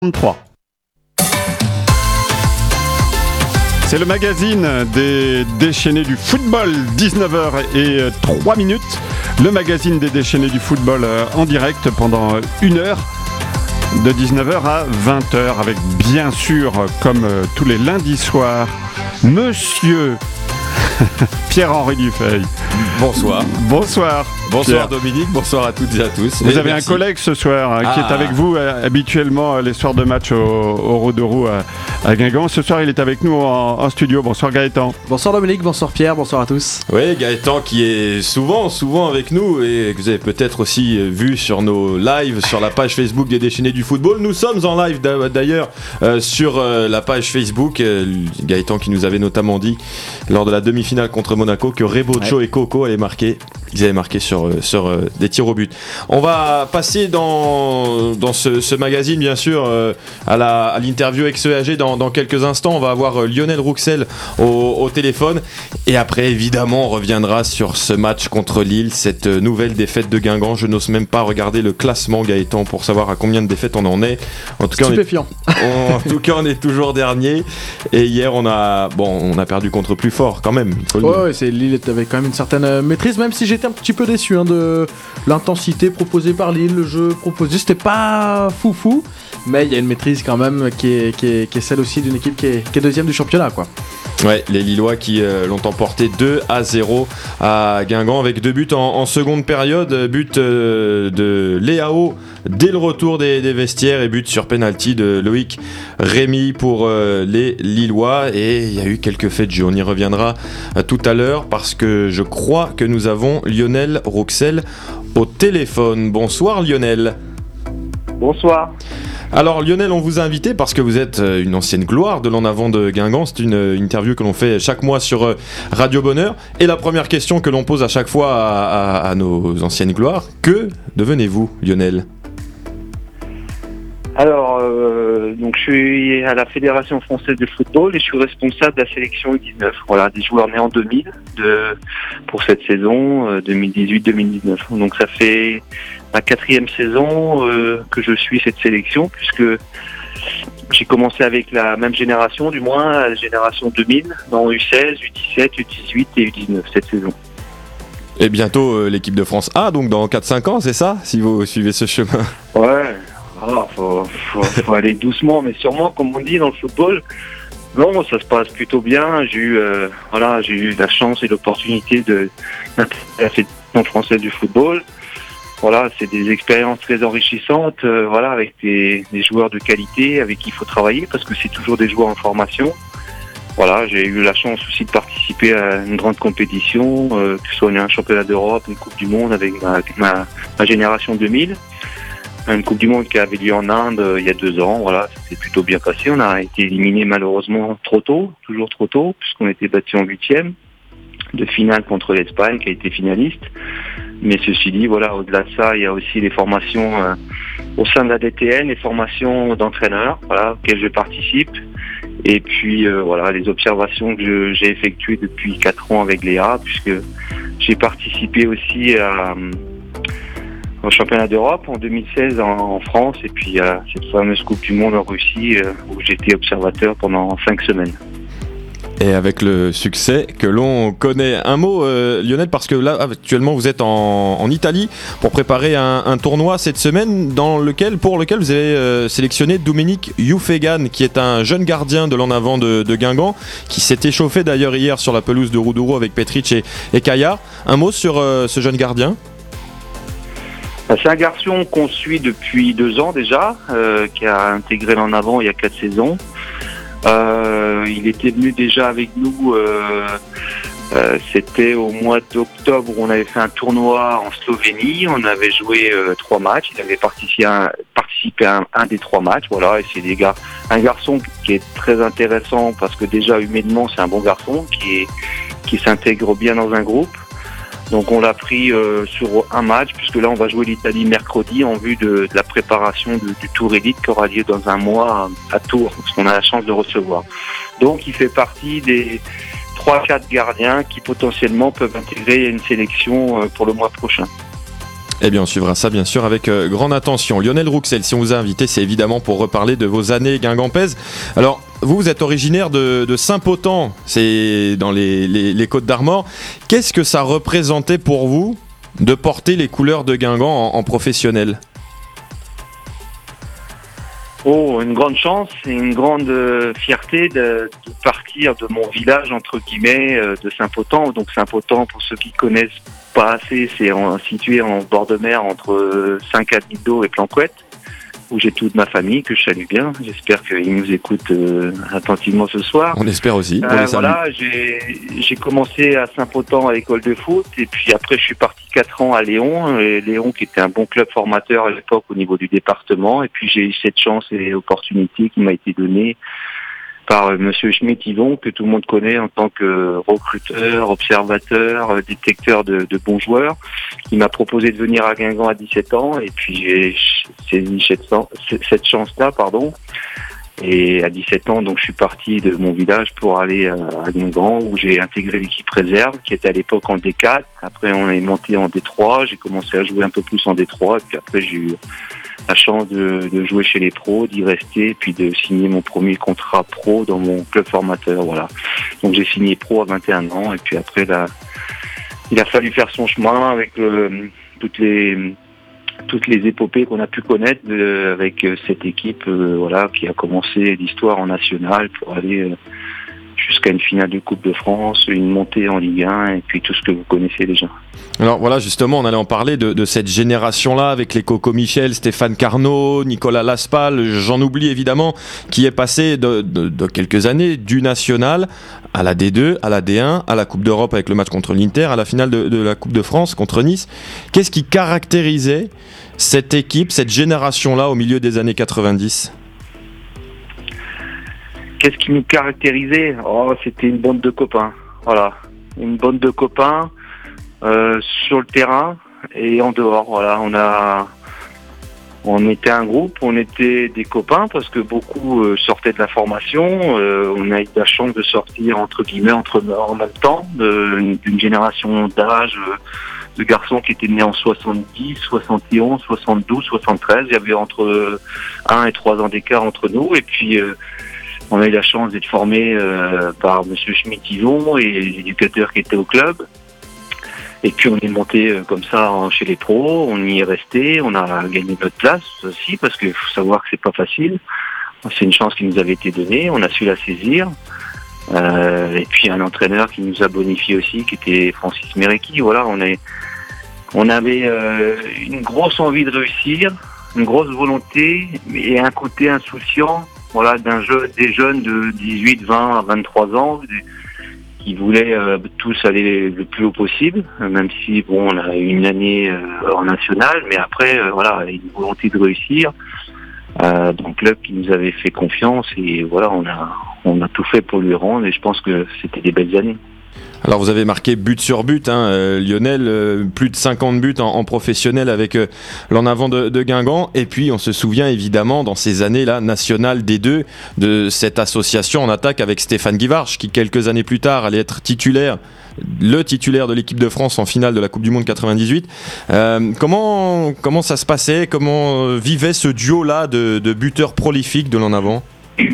3. C'est le magazine des déchaînés du football, 19h03. Le magazine des déchaînés du football en direct pendant 1 heure, de 19h à 20h, avec bien sûr, comme tous les lundis soirs, Monsieur Pierre-Henri Dufay. Bonsoir. Bonsoir. Bonsoir Dominique, bonsoir à toutes et à tous. Vous avez un collègue ce soir qui est avec vous habituellement les soirs de match au Roux-de-Roux à Guingamp. Ce soir, il est avec nous en studio. Bonsoir Gaëtan. Bonsoir Dominique, bonsoir Pierre, bonsoir à tous. Oui, Gaëtan qui est souvent avec nous et que vous avez peut-être aussi vu sur nos lives sur la page Facebook des Déchaînés du football. Nous sommes en live d'ailleurs sur la page Facebook. Gaëtan qui nous avait notamment dit lors de la demi-finale contre Monaco que Rebocho et Coco avaient marqué sur des tirs au but. On va passer dans ce magazine bien sûr à l'interview ex-EAG dans quelques instants. On va avoir Lionel Rouxel au téléphone et après évidemment on reviendra sur ce match contre Lille, cette nouvelle défaite de Guingamp. Je n'ose même pas regarder le classement, Gaëtan, pour savoir à combien de défaites on en est. En tout cas, stupéfiant. on est toujours dernier et hier on a perdu contre plus fort quand même. Lille avait quand même une certaine maîtrise, même si j'étais un petit peu déçu de l'intensité proposée par Lille. Le jeu proposé, c'était pas foufou, mais il y a une maîtrise quand même qui est celle aussi d'une équipe qui est deuxième du championnat, quoi. Ouais, les Lillois qui l'ont emporté 2-0 à Guingamp avec 2 buts en seconde période. But de Léao dès le retour des vestiaires et but sur penalty de Loïc Rémy pour les Lillois. Et il y a eu quelques faits de jeu. On y reviendra tout à l'heure parce que je crois que nous avons Lionel Rouxel au téléphone. Bonsoir Lionel. Bonsoir. Alors Lionel, on vous a invité parce que vous êtes une ancienne gloire de l'en avant de Guingamp. C'est une interview que l'on fait chaque mois sur Radio Bonheur. Et la première question que l'on pose à chaque fois à nos anciennes gloires, que devenez-vous Lionel ? Alors, donc je suis à la Fédération française de football et je suis responsable de la sélection U19. Voilà, des joueurs nés en 2000 pour cette saison 2018-2019. Donc ça fait ma 4e saison que je suis cette sélection, puisque j'ai commencé avec la même génération, du moins la génération 2000, dans U16, U17, U18 et U19 cette saison. Et bientôt l'équipe de France A, donc dans 4-5 ans, c'est ça, si vous suivez ce chemin ? Ouais. Faut aller doucement, mais sûrement, comme on dit dans le football. Non, ça se passe plutôt bien. J'ai eu la chance et l'opportunité de la Fédération française du football. Voilà, c'est des expériences très enrichissantes. Avec des joueurs de qualité avec qui il faut travailler parce que c'est toujours des joueurs en formation. Voilà, j'ai eu la chance aussi de participer à une grande compétition, que ce soit un championnat d'Europe, une Coupe du Monde avec ma génération 2000. Une Coupe du Monde qui avait lieu en Inde il y a 2 ans, voilà, ça s'est plutôt bien passé. On a été éliminé malheureusement toujours trop tôt, puisqu'on était battu en 8e de finale contre l'Espagne, qui a été finaliste. Mais ceci dit, voilà, au-delà de ça, il y a aussi les formations au sein de la DTN, les formations d'entraîneurs, voilà, auxquelles je participe. Et puis les observations que j'ai effectuées depuis 4 ans avec Léa, puisque j'ai participé aussi au championnat d'Europe en 2016 en France, et puis cette fameuse Coupe du Monde en Russie où j'étais observateur pendant 5 semaines. Et avec le succès que l'on connaît. Un mot Lionel, parce que là actuellement vous êtes en Italie pour préparer un tournoi cette semaine pour lequel vous avez sélectionné Dominique Youfegan, qui est un jeune gardien de l'en avant de Guingamp, qui s'est échauffé d'ailleurs hier sur la pelouse de Roux-de-Roux avec Petric et Caillard. Un mot sur ce jeune gardien ? C'est un garçon qu'on suit depuis 2 ans déjà, qui a intégré l'en avant il y a 4 saisons. Il était venu déjà avec nous, c'était au mois d'octobre où on avait fait un tournoi en Slovénie. On avait joué 3 matchs, il avait participé à un des 3 matchs. Voilà, et c'est un garçon qui est très intéressant parce que déjà humainement c'est un bon garçon qui s'intègre bien dans un groupe. Donc on l'a pris sur un match, puisque là on va jouer l'Italie mercredi en vue de la préparation du Tour Élite qui aura lieu dans un mois à Tours, parce qu'on a la chance de recevoir. Donc il fait partie des 3-4 gardiens qui potentiellement peuvent intégrer une sélection pour le mois prochain. Eh bien, on suivra ça bien sûr avec grande attention. Lionel Rouxel, si on vous a invité, c'est évidemment pour reparler de vos années guingampaises. Alors, vous êtes originaire de Saint-Potan, c'est dans les Côtes d'Armor. Qu'est-ce que ça représentait pour vous de porter les couleurs de Guingamp en professionnel ? Oh, une grande chance et une grande fierté de partir de mon village, entre guillemets, de Saint-Potan. Donc Saint-Potan, pour ceux qui connaissent pas assez, c'est situé en bord de mer entre Saint-Cadido et Planquette, où j'ai toute ma famille, que je salue bien. J'espère qu'ils nous écoutent attentivement ce soir. On espère aussi. Voilà, j'ai commencé à Saint-Potan à l'école de foot, et puis après je suis parti 4 ans à Léon, et Léon qui était un bon club formateur à l'époque au niveau du département, et puis j'ai eu cette chance et opportunité qui m'a été donnée par Monsieur Schmitt-Yvon, que tout le monde connaît en tant que recruteur, observateur, détecteur de bons joueurs, qui m'a proposé de venir à Guingamp à 17 ans, et puis j'ai saisi cette chance-là, et à 17 ans, donc je suis parti de mon village pour aller à Guingamp, où j'ai intégré l'équipe réserve, qui était à l'époque en D4. Après, on est monté en D3, j'ai commencé à jouer un peu plus en D3, et puis après j'ai eu la chance de jouer chez les pros, d'y rester, puis de signer mon premier contrat pro dans mon club formateur. Voilà. Donc j'ai signé pro à 21 ans, et puis après il a fallu faire son chemin avec toutes les épopées qu'on a pu connaître avec cette équipe, qui a commencé l'histoire en nationale pour aller jusqu'à une finale de Coupe de France, une montée en Ligue 1, et puis tout ce que vous connaissez déjà. Alors voilà, justement, on allait en parler de cette génération-là avec les Coco Michel, Stéphane Carnot, Nicolas Laspal, j'en oublie évidemment, qui est passé de quelques années du national à la D2, à la D1, à la Coupe d'Europe avec le match contre l'Inter, à la finale de la Coupe de France contre Nice. Qu'est-ce qui caractérisait cette équipe, cette génération-là au milieu des années 90 ? Qu'est-ce qui nous caractérisait ? C'était une bande de copains. Voilà, une bande de copains sur le terrain et en dehors. Voilà, on était un groupe, on était des copains parce que beaucoup sortaient de la formation. On a eu la chance de sortir entre guillemets en même temps d'une génération d'âge de garçons qui étaient nés en 70, 71, 72, 73. Il y avait entre 1 et 3 ans d'écart entre nous, et puis on a eu la chance d'être formés par Monsieur Schmitt-Yvon et les éducateurs qui étaient au club. Et puis on est monté comme ça chez les pros, on y est resté, on a gagné notre place aussi, parce qu'il faut savoir que c'est pas facile. C'est une chance qui nous avait été donnée, on a su la saisir. Et puis un entraîneur qui nous a bonifié aussi, qui était Francis Mérecky. Voilà, on avait une grosse envie de réussir, une grosse volonté et un côté insouciant. Voilà, des jeunes de 18, 20 à 23 ans qui voulaient tous aller le plus haut possible, même si on a eu une année en national, mais après une volonté de réussir. Donc le club qui nous avait fait confiance, et voilà, on a tout fait pour lui rendre, et je pense que c'était des belles années. Alors vous avez marqué but sur but, Lionel, plus de 50 buts en professionnel avec l'en avant de Guingamp, et puis on se souvient évidemment dans ces années-là nationales D2 de cette association en attaque avec Stéphane Guivarch qui quelques années plus tard allait être le titulaire de l'équipe de France en finale de la Coupe du Monde 98. Comment ça se passait, comment vivait ce duo-là de buteurs prolifiques de l'en avant ?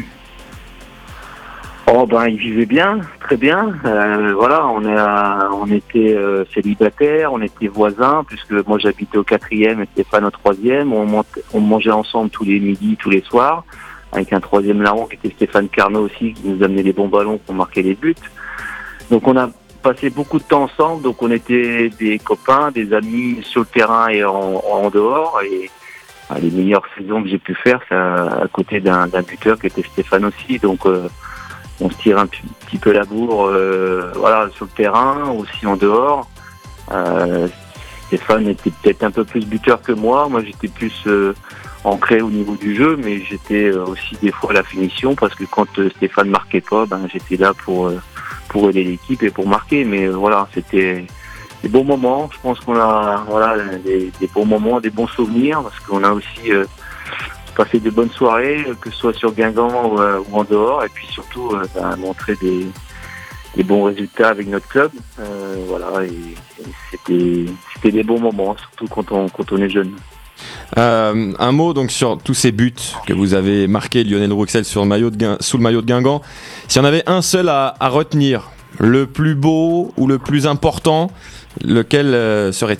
Il vivait bien, très bien. On était célibataires, on était voisins, puisque moi j'habitais au 4e et Stéphane au 3e. On mangeait ensemble tous les midis, tous les soirs, avec un 3e larron qui était Stéphane Carnot aussi, qui nous amenait les bons ballons pour marquer les buts. Donc on a passé beaucoup de temps ensemble, donc on était des copains, des amis sur le terrain et en dehors. Et les meilleures saisons que j'ai pu faire, c'est à côté d'un buteur qui était Stéphane aussi. Donc on se tire un petit peu la bourre sur le terrain, aussi en dehors. Stéphane était peut-être un peu plus buteur que moi. Moi, j'étais plus ancré au niveau du jeu, mais j'étais aussi des fois à la finition, parce que quand Stéphane marquait pas, j'étais là pour aider l'équipe et pour marquer. Mais c'était des bons moments. Je pense qu'on a des bons moments, des bons souvenirs, parce qu'on a aussi passer de bonnes soirées, que ce soit sur Guingamp ou en dehors, et puis surtout montrer des bons résultats avec notre club. Voilà, et c'était des bons moments, surtout quand on est jeune. Un mot donc sur tous ces buts que vous avez marqués, Lionel Rouxel, sous le maillot de Guingamp. S'il y en avait un seul à retenir, le plus beau ou le plus important, lequel serait-il ?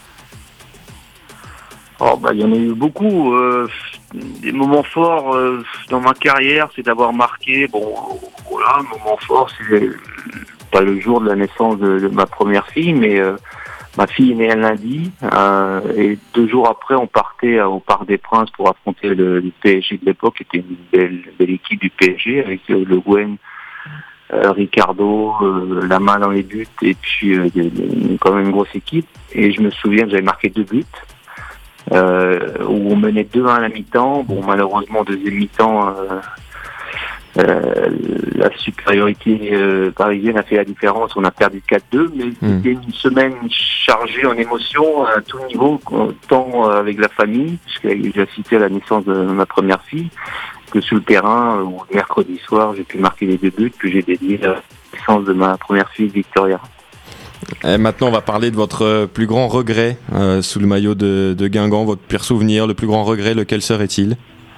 Il y en a eu beaucoup. Des moments forts dans ma carrière, c'est d'avoir marqué. Bon, voilà, un moment fort, c'est pas le jour de la naissance de ma première fille, mais ma fille est née un lundi. Et 2 jours après, on partait au Parc des Princes pour affronter le PSG de l'époque, qui était une belle équipe du PSG, avec Le Guen, Ricardo, Lama dans les buts, et puis quand même une grosse équipe. Et je me souviens que j'avais marqué 2 buts. Où on menait 2-1 à la mi-temps. Bon, malheureusement, deuxième mi-temps, la supériorité parisienne a fait la différence. On a perdu 4-2, mais c'était une semaine chargée en émotions à tout niveau, tant avec la famille, puisque j'ai assisté à la naissance de ma première fille, que sur le terrain, où mercredi soir, j'ai pu marquer les 2 buts que j'ai dédiés à la naissance de ma première fille, Victoria. Et maintenant, on va parler de votre plus grand regret sous le maillot de Guingamp, votre pire souvenir, le plus grand regret, lequel serait-il ?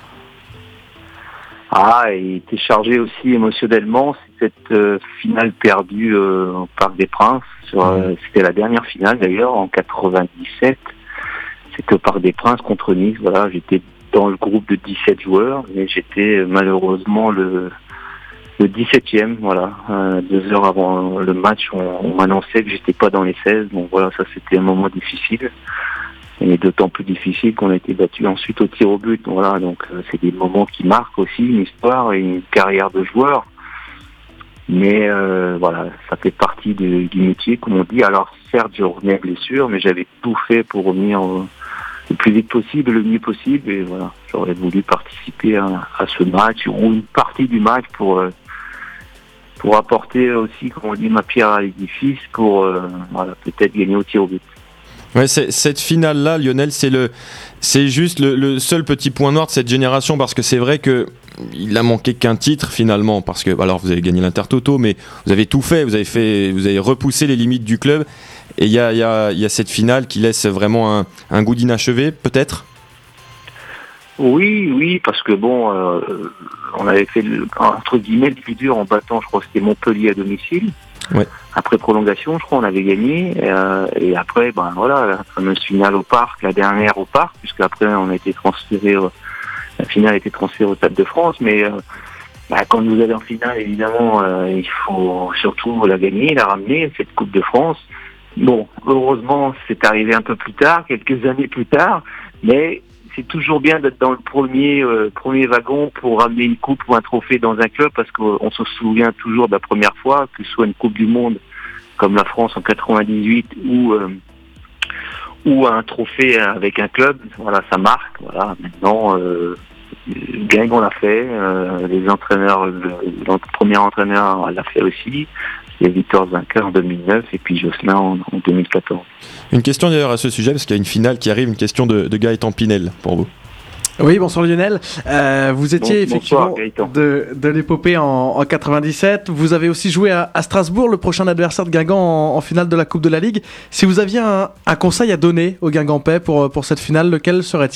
Il était chargé aussi émotionnellement. C'est cette finale perdue au Parc des Princes. C'était la dernière finale d'ailleurs, en 97. C'était au Parc des Princes contre Nice. Voilà, j'étais dans le groupe de 17 joueurs, mais j'étais malheureusement le 17e, voilà. 2 heures avant le match, on m'annonçait que j'étais pas dans les 16. Donc voilà, ça c'était un moment difficile. Et d'autant plus difficile qu'on a été battu ensuite au tir au but. Voilà, donc c'est des moments qui marquent aussi une histoire et une carrière de joueur. Mais voilà, ça fait partie du métier, comme on dit. Alors certes, je revenais blessure, mais j'avais tout fait pour revenir le plus vite possible, le mieux possible. Et voilà, j'aurais voulu participer à ce match ou une partie du match pour apporter aussi, comme on dit, ma pierre à l'édifice pour peut-être gagner au tir au but. Ouais, cette finale-là, Lionel, c'est juste le seul petit point noir de cette génération, parce que c'est vrai que il a manqué qu'un titre finalement, parce que alors vous avez gagné l'Intertoto, mais vous avez tout fait, vous avez repoussé les limites du club, et il y a cette finale qui laisse vraiment un goût d'inachevé, peut-être. Oui, parce que bon, on avait fait entre guillemets le plus dur en battant, je crois que c'était Montpellier à domicile. Ouais. Après prolongation, je crois, on avait gagné. Et après, la fameuse finale au Parc, la dernière au Parc, puisque après on a été transféré, la finale a été transférée au Stade de France. Mais quand vous allez en finale, évidemment, il faut surtout la gagner, la ramener, cette Coupe de France. Bon, heureusement, c'est arrivé un peu plus tard, quelques années plus tard, mais c'est toujours bien d'être dans le premier wagon pour ramener une coupe ou un trophée dans un club, parce qu'on se souvient toujours de la première fois, que ce soit une Coupe du Monde comme la France en 98 ou un trophée avec un club. Voilà, ça marque. Voilà, maintenant, Guingamp l'a fait, les entraîneurs, notre premier entraîneur l'a fait aussi. Il y a Victor Zincker en 2009 et puis Jocelyn en 2014. Une question d'ailleurs à ce sujet, parce qu'il y a une finale qui arrive, une question de Gaëtan Pinel pour vous. Oui, bonsoir Lionel. Vous étiez effectivement bonsoir, de l'épopée en 97. Vous avez aussi joué à Strasbourg, le prochain adversaire de Guingamp en finale de la Coupe de la Ligue. Si vous aviez un conseil à donner aux Guingampais pour cette finale, lequel serait-il ?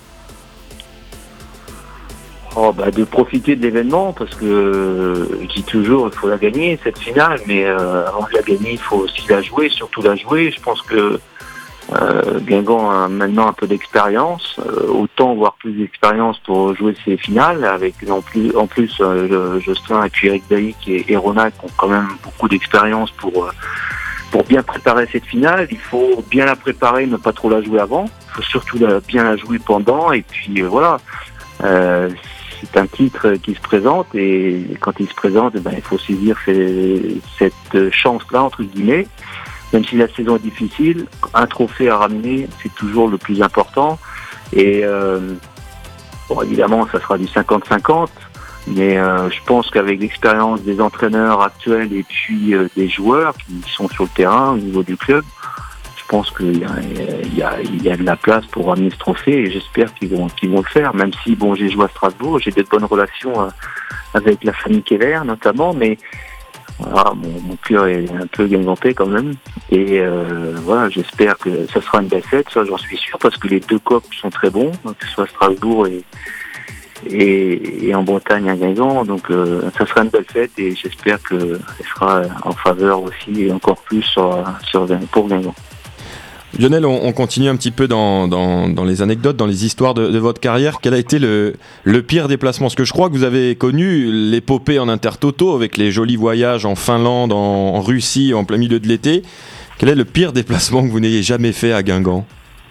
De profiter de l'événement, parce que je dis toujours il faut la gagner cette finale, mais avant de la gagner il faut aussi la jouer, surtout la jouer. Je pense que Guingamp a maintenant un peu d'expérience, autant voire plus d'expérience pour jouer ces finales, avec en plus Jocelyn et puis Eric Daïc et Ronald qui ont quand même beaucoup d'expérience pour bien préparer cette finale. Il faut bien la préparer, ne pas trop la jouer avant, il faut surtout bien la jouer pendant, et puis voilà. C'est un titre qui se présente, et quand il se présente, il faut saisir cette chance-là, entre guillemets. Même si la saison est difficile, un trophée à ramener, c'est toujours le plus important. Et évidemment, ça sera du 50-50, mais je pense qu'avec l'expérience des entraîneurs actuels et puis des joueurs qui sont sur le terrain au niveau du club, je pense qu'il y a de la place pour ramener ce trophée, et j'espère qu'ils vont le faire, même si j'ai joué à Strasbourg, j'ai de bonnes relations avec la famille Keller notamment, mais Voilà, mon cœur est un peu guingampais quand même. Et voilà, j'espère que ça sera une belle fête, ça j'en suis sûr, parce que les deux copes sont très bons, que ce soit Strasbourg et en Bretagne à Guingamp. Donc ça sera une belle fête et j'espère qu'elle sera en faveur aussi et encore plus pour Guingamp. Lionel, on continue un petit peu dans les anecdotes, dans les histoires de votre carrière. Quel a été le pire déplacement ? Parce que je crois que vous avez connu l'épopée en intertoto avec les jolis voyages en Finlande, en Russie, en plein milieu de l'été. Quel est le pire déplacement que vous n'ayez jamais fait à Guingamp ?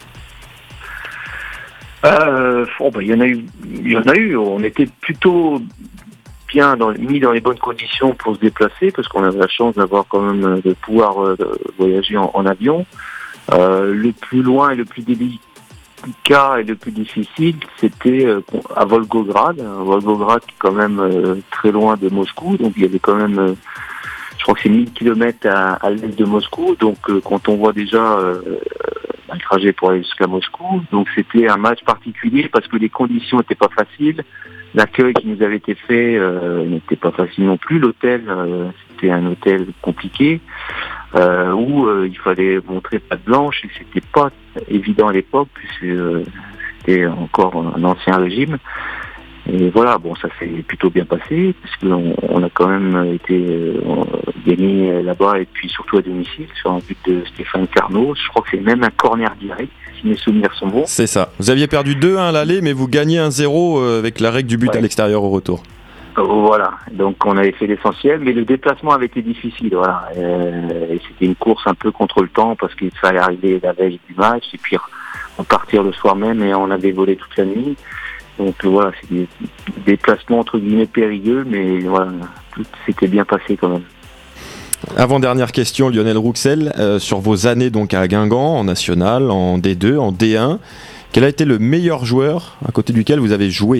Il y en a eu. On était plutôt bien mis dans les bonnes conditions pour se déplacer parce qu'on avait la chance d'avoir quand même de pouvoir voyager en avion. Le plus loin et le plus délicat et le plus difficile, c'était à Volgograd. Volgograd qui est quand même très loin de Moscou, donc il y avait quand même, je crois que c'est 1000 km à l'est de Moscou. Donc quand on voit déjà un trajet pour aller jusqu'à Moscou, donc c'était un match particulier parce que les conditions n'étaient pas faciles. L'accueil qui nous avait été fait n'était pas facile non plus. L'hôtel, c'était un hôtel compliqué. Où il fallait montrer patte blanche et c'était pas évident à l'époque puisque c'était encore un ancien régime. Et voilà, bon, ça s'est plutôt bien passé puisqu'on a quand même été gagné là-bas et puis surtout à domicile sur un but de Stéphane Carnot. Je crois que c'est même un corner direct, si mes souvenirs sont bons. C'est ça. Vous aviez perdu 2-1 à l'aller, mais vous gagnez 1-0 avec la règle du but à l'extérieur au retour. Voilà, donc on avait fait l'essentiel, mais le déplacement avait été difficile. Voilà, et c'était une course un peu contre le temps parce qu'il fallait arriver la veille du match et puis repartir le soir même et on avait volé toute la nuit. Donc voilà, c'est des déplacements entre guillemets périlleux, mais voilà, tout s'était bien passé quand même. Avant-dernière question, Lionel Rouxel, sur vos années donc à Guingamp, en National, en D2, en D1, quel a été le meilleur joueur à côté duquel vous avez joué ?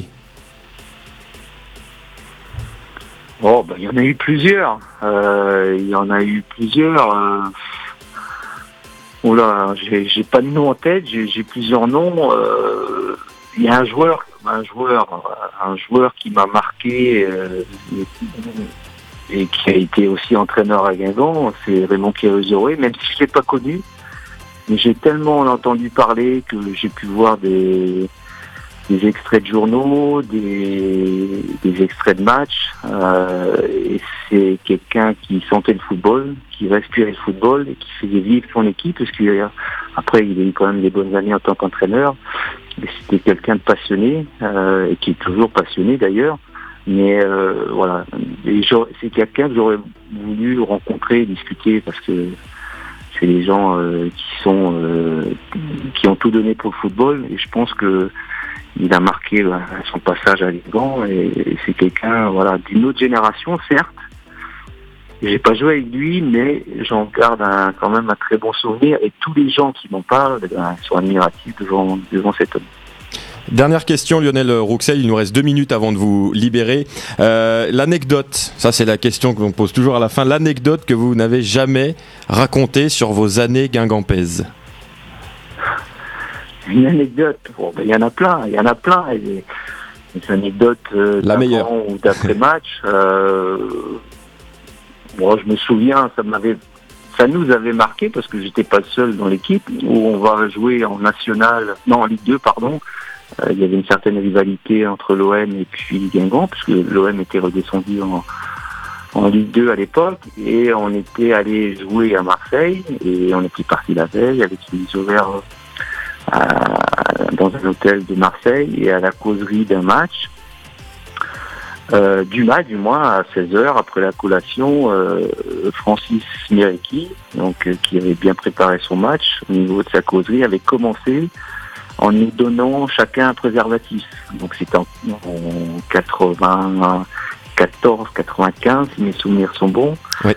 Oh, il y en a eu plusieurs. J'ai pas de nom en tête. J'ai plusieurs noms. Il y a un joueur qui m'a marqué et qui a été aussi entraîneur à Guingamp. C'est Raymond Kérézoré, même si je l'ai pas connu. Mais j'ai tellement entendu parler que j'ai pu voir des extraits de journaux, des extraits de matchs. Et c'est quelqu'un qui sentait le football, qui respirait le football et qui faisait vivre son équipe, parce qu'après il a eu quand même des bonnes années en tant qu'entraîneur. Et c'était quelqu'un de passionné, et qui est toujours passionné d'ailleurs. Mais voilà, c'est quelqu'un que j'aurais voulu rencontrer et discuter, parce que c'est des gens qui ont tout donné pour le football, et je pense que il a marqué son passage à Guingamp et c'est quelqu'un d'une autre génération, certes. J'ai pas joué avec lui, mais j'en garde quand même un très bon souvenir et tous les gens qui m'en parlent sont admiratifs devant cet homme. Dernière question, Lionel Rouxel, il nous reste 2 minutes avant de vous libérer. L'anecdote, ça c'est la question que l'on pose toujours à la fin, l'anecdote que vous n'avez jamais racontée sur vos années guingampaises. Une anecdote, il y en a plein, et des anecdotes d'avant ou d'après match. Moi, je me souviens, ça nous avait marqué parce que j'étais pas le seul dans l'équipe où on va jouer en Ligue 2, pardon. Il y avait une certaine rivalité entre l'OM et puis Guingamp, puisque l'OM était redescendu en Ligue 2 à l'époque, et on était allé jouer à Marseille, et on était parti la veille avec les horaires dans un hôtel de Marseille, et à la causerie d'un match, du moins à 16h, après la collation, Francis Mirecki, qui avait bien préparé son match au niveau de sa causerie, avait commencé en nous donnant chacun un préservatif. Donc c'était en 94, 95, si mes souvenirs sont bons. Oui.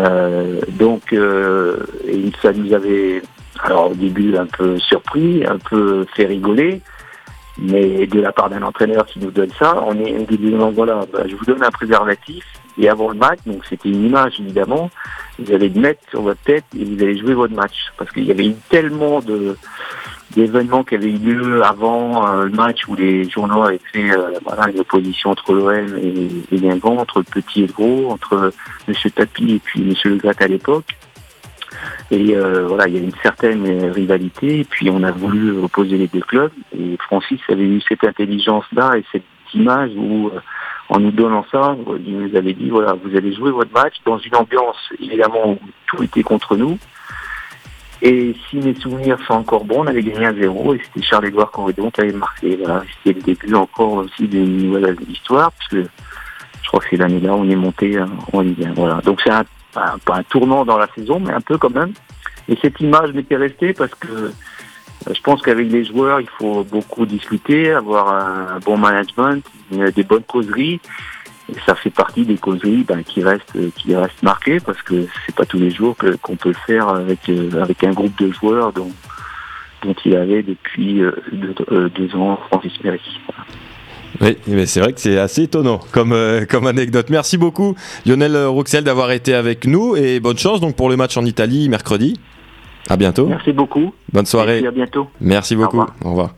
Et ça nous avait, alors au début, un peu surpris, un peu fait rigoler, mais de la part d'un entraîneur qui nous donne ça, on est disant je vous donne un préservatif, et avant le match, donc c'était une image évidemment, vous allez le mettre sur votre tête et vous allez jouer votre match, parce qu'il y avait eu tellement l'événement qui avait eu lieu avant le match où les journaux avaient fait une opposition entre l'OM et Guingamp, entre le petit et le gros, entre M. Tapie et puis M. Le Gret à l'époque. Et il y a une certaine rivalité, et puis on a voulu opposer les deux clubs, et Francis avait eu cette intelligence-là et cette image où, en nous donnant ça, il nous avait dit, voilà, vous allez jouer votre match dans une ambiance, évidemment, où tout était contre nous. Et si mes souvenirs sont encore bons, on avait gagné 1-0, et c'était Charles-Édouard Corridon qui avait marqué. Voilà, c'était le début encore aussi d'une nouvelle histoire, parce que je crois que c'est l'année-là où on est monté en Ligue 1. Voilà. Donc c'est pas un tournant dans la saison, mais un peu quand même. Et cette image m'était restée parce que je pense qu'avec les joueurs, il faut beaucoup discuter, avoir un bon management, des bonnes causeries. Et ça fait partie des causeries qui restent marquées parce que c'est pas tous les jours qu'on peut le faire avec un groupe de joueurs dont il avait depuis 2 ans Francis Méry. Oui, mais c'est vrai que c'est assez étonnant comme anecdote. Merci beaucoup Lionel Rouxel d'avoir été avec nous et bonne chance donc pour le match en Italie mercredi. À bientôt. Merci beaucoup. Bonne soirée. Et à bientôt. Merci beaucoup. Au revoir.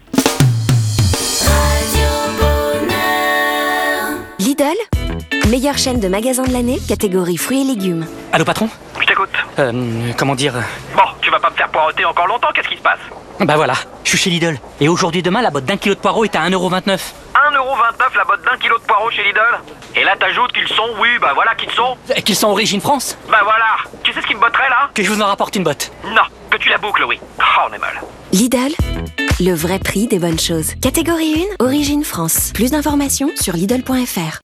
Lidl, meilleure chaîne de magasins de l'année, catégorie fruits et légumes. Allô patron ? Je t'écoute. Comment dire ? Bon, tu vas pas me faire poireauter encore longtemps, qu'est-ce qui se passe ? Bah voilà, je suis chez Lidl. Et aujourd'hui et demain, la botte d'1 kilo de poireaux est à 1,29€. 1,29€ la botte d'1 kilo de poireaux chez Lidl. Et là t'ajoutes qu'ils sont, qu'ils sont. Qu'ils sont origine France ? Bah voilà, tu sais ce qui me botterait là ? Que je vous en rapporte une botte. Non, que tu la boucles, oui. Oh, on est mal. Lidl, le vrai prix des bonnes choses. Catégorie 1, origine France. Plus d'informations sur Lidl.fr.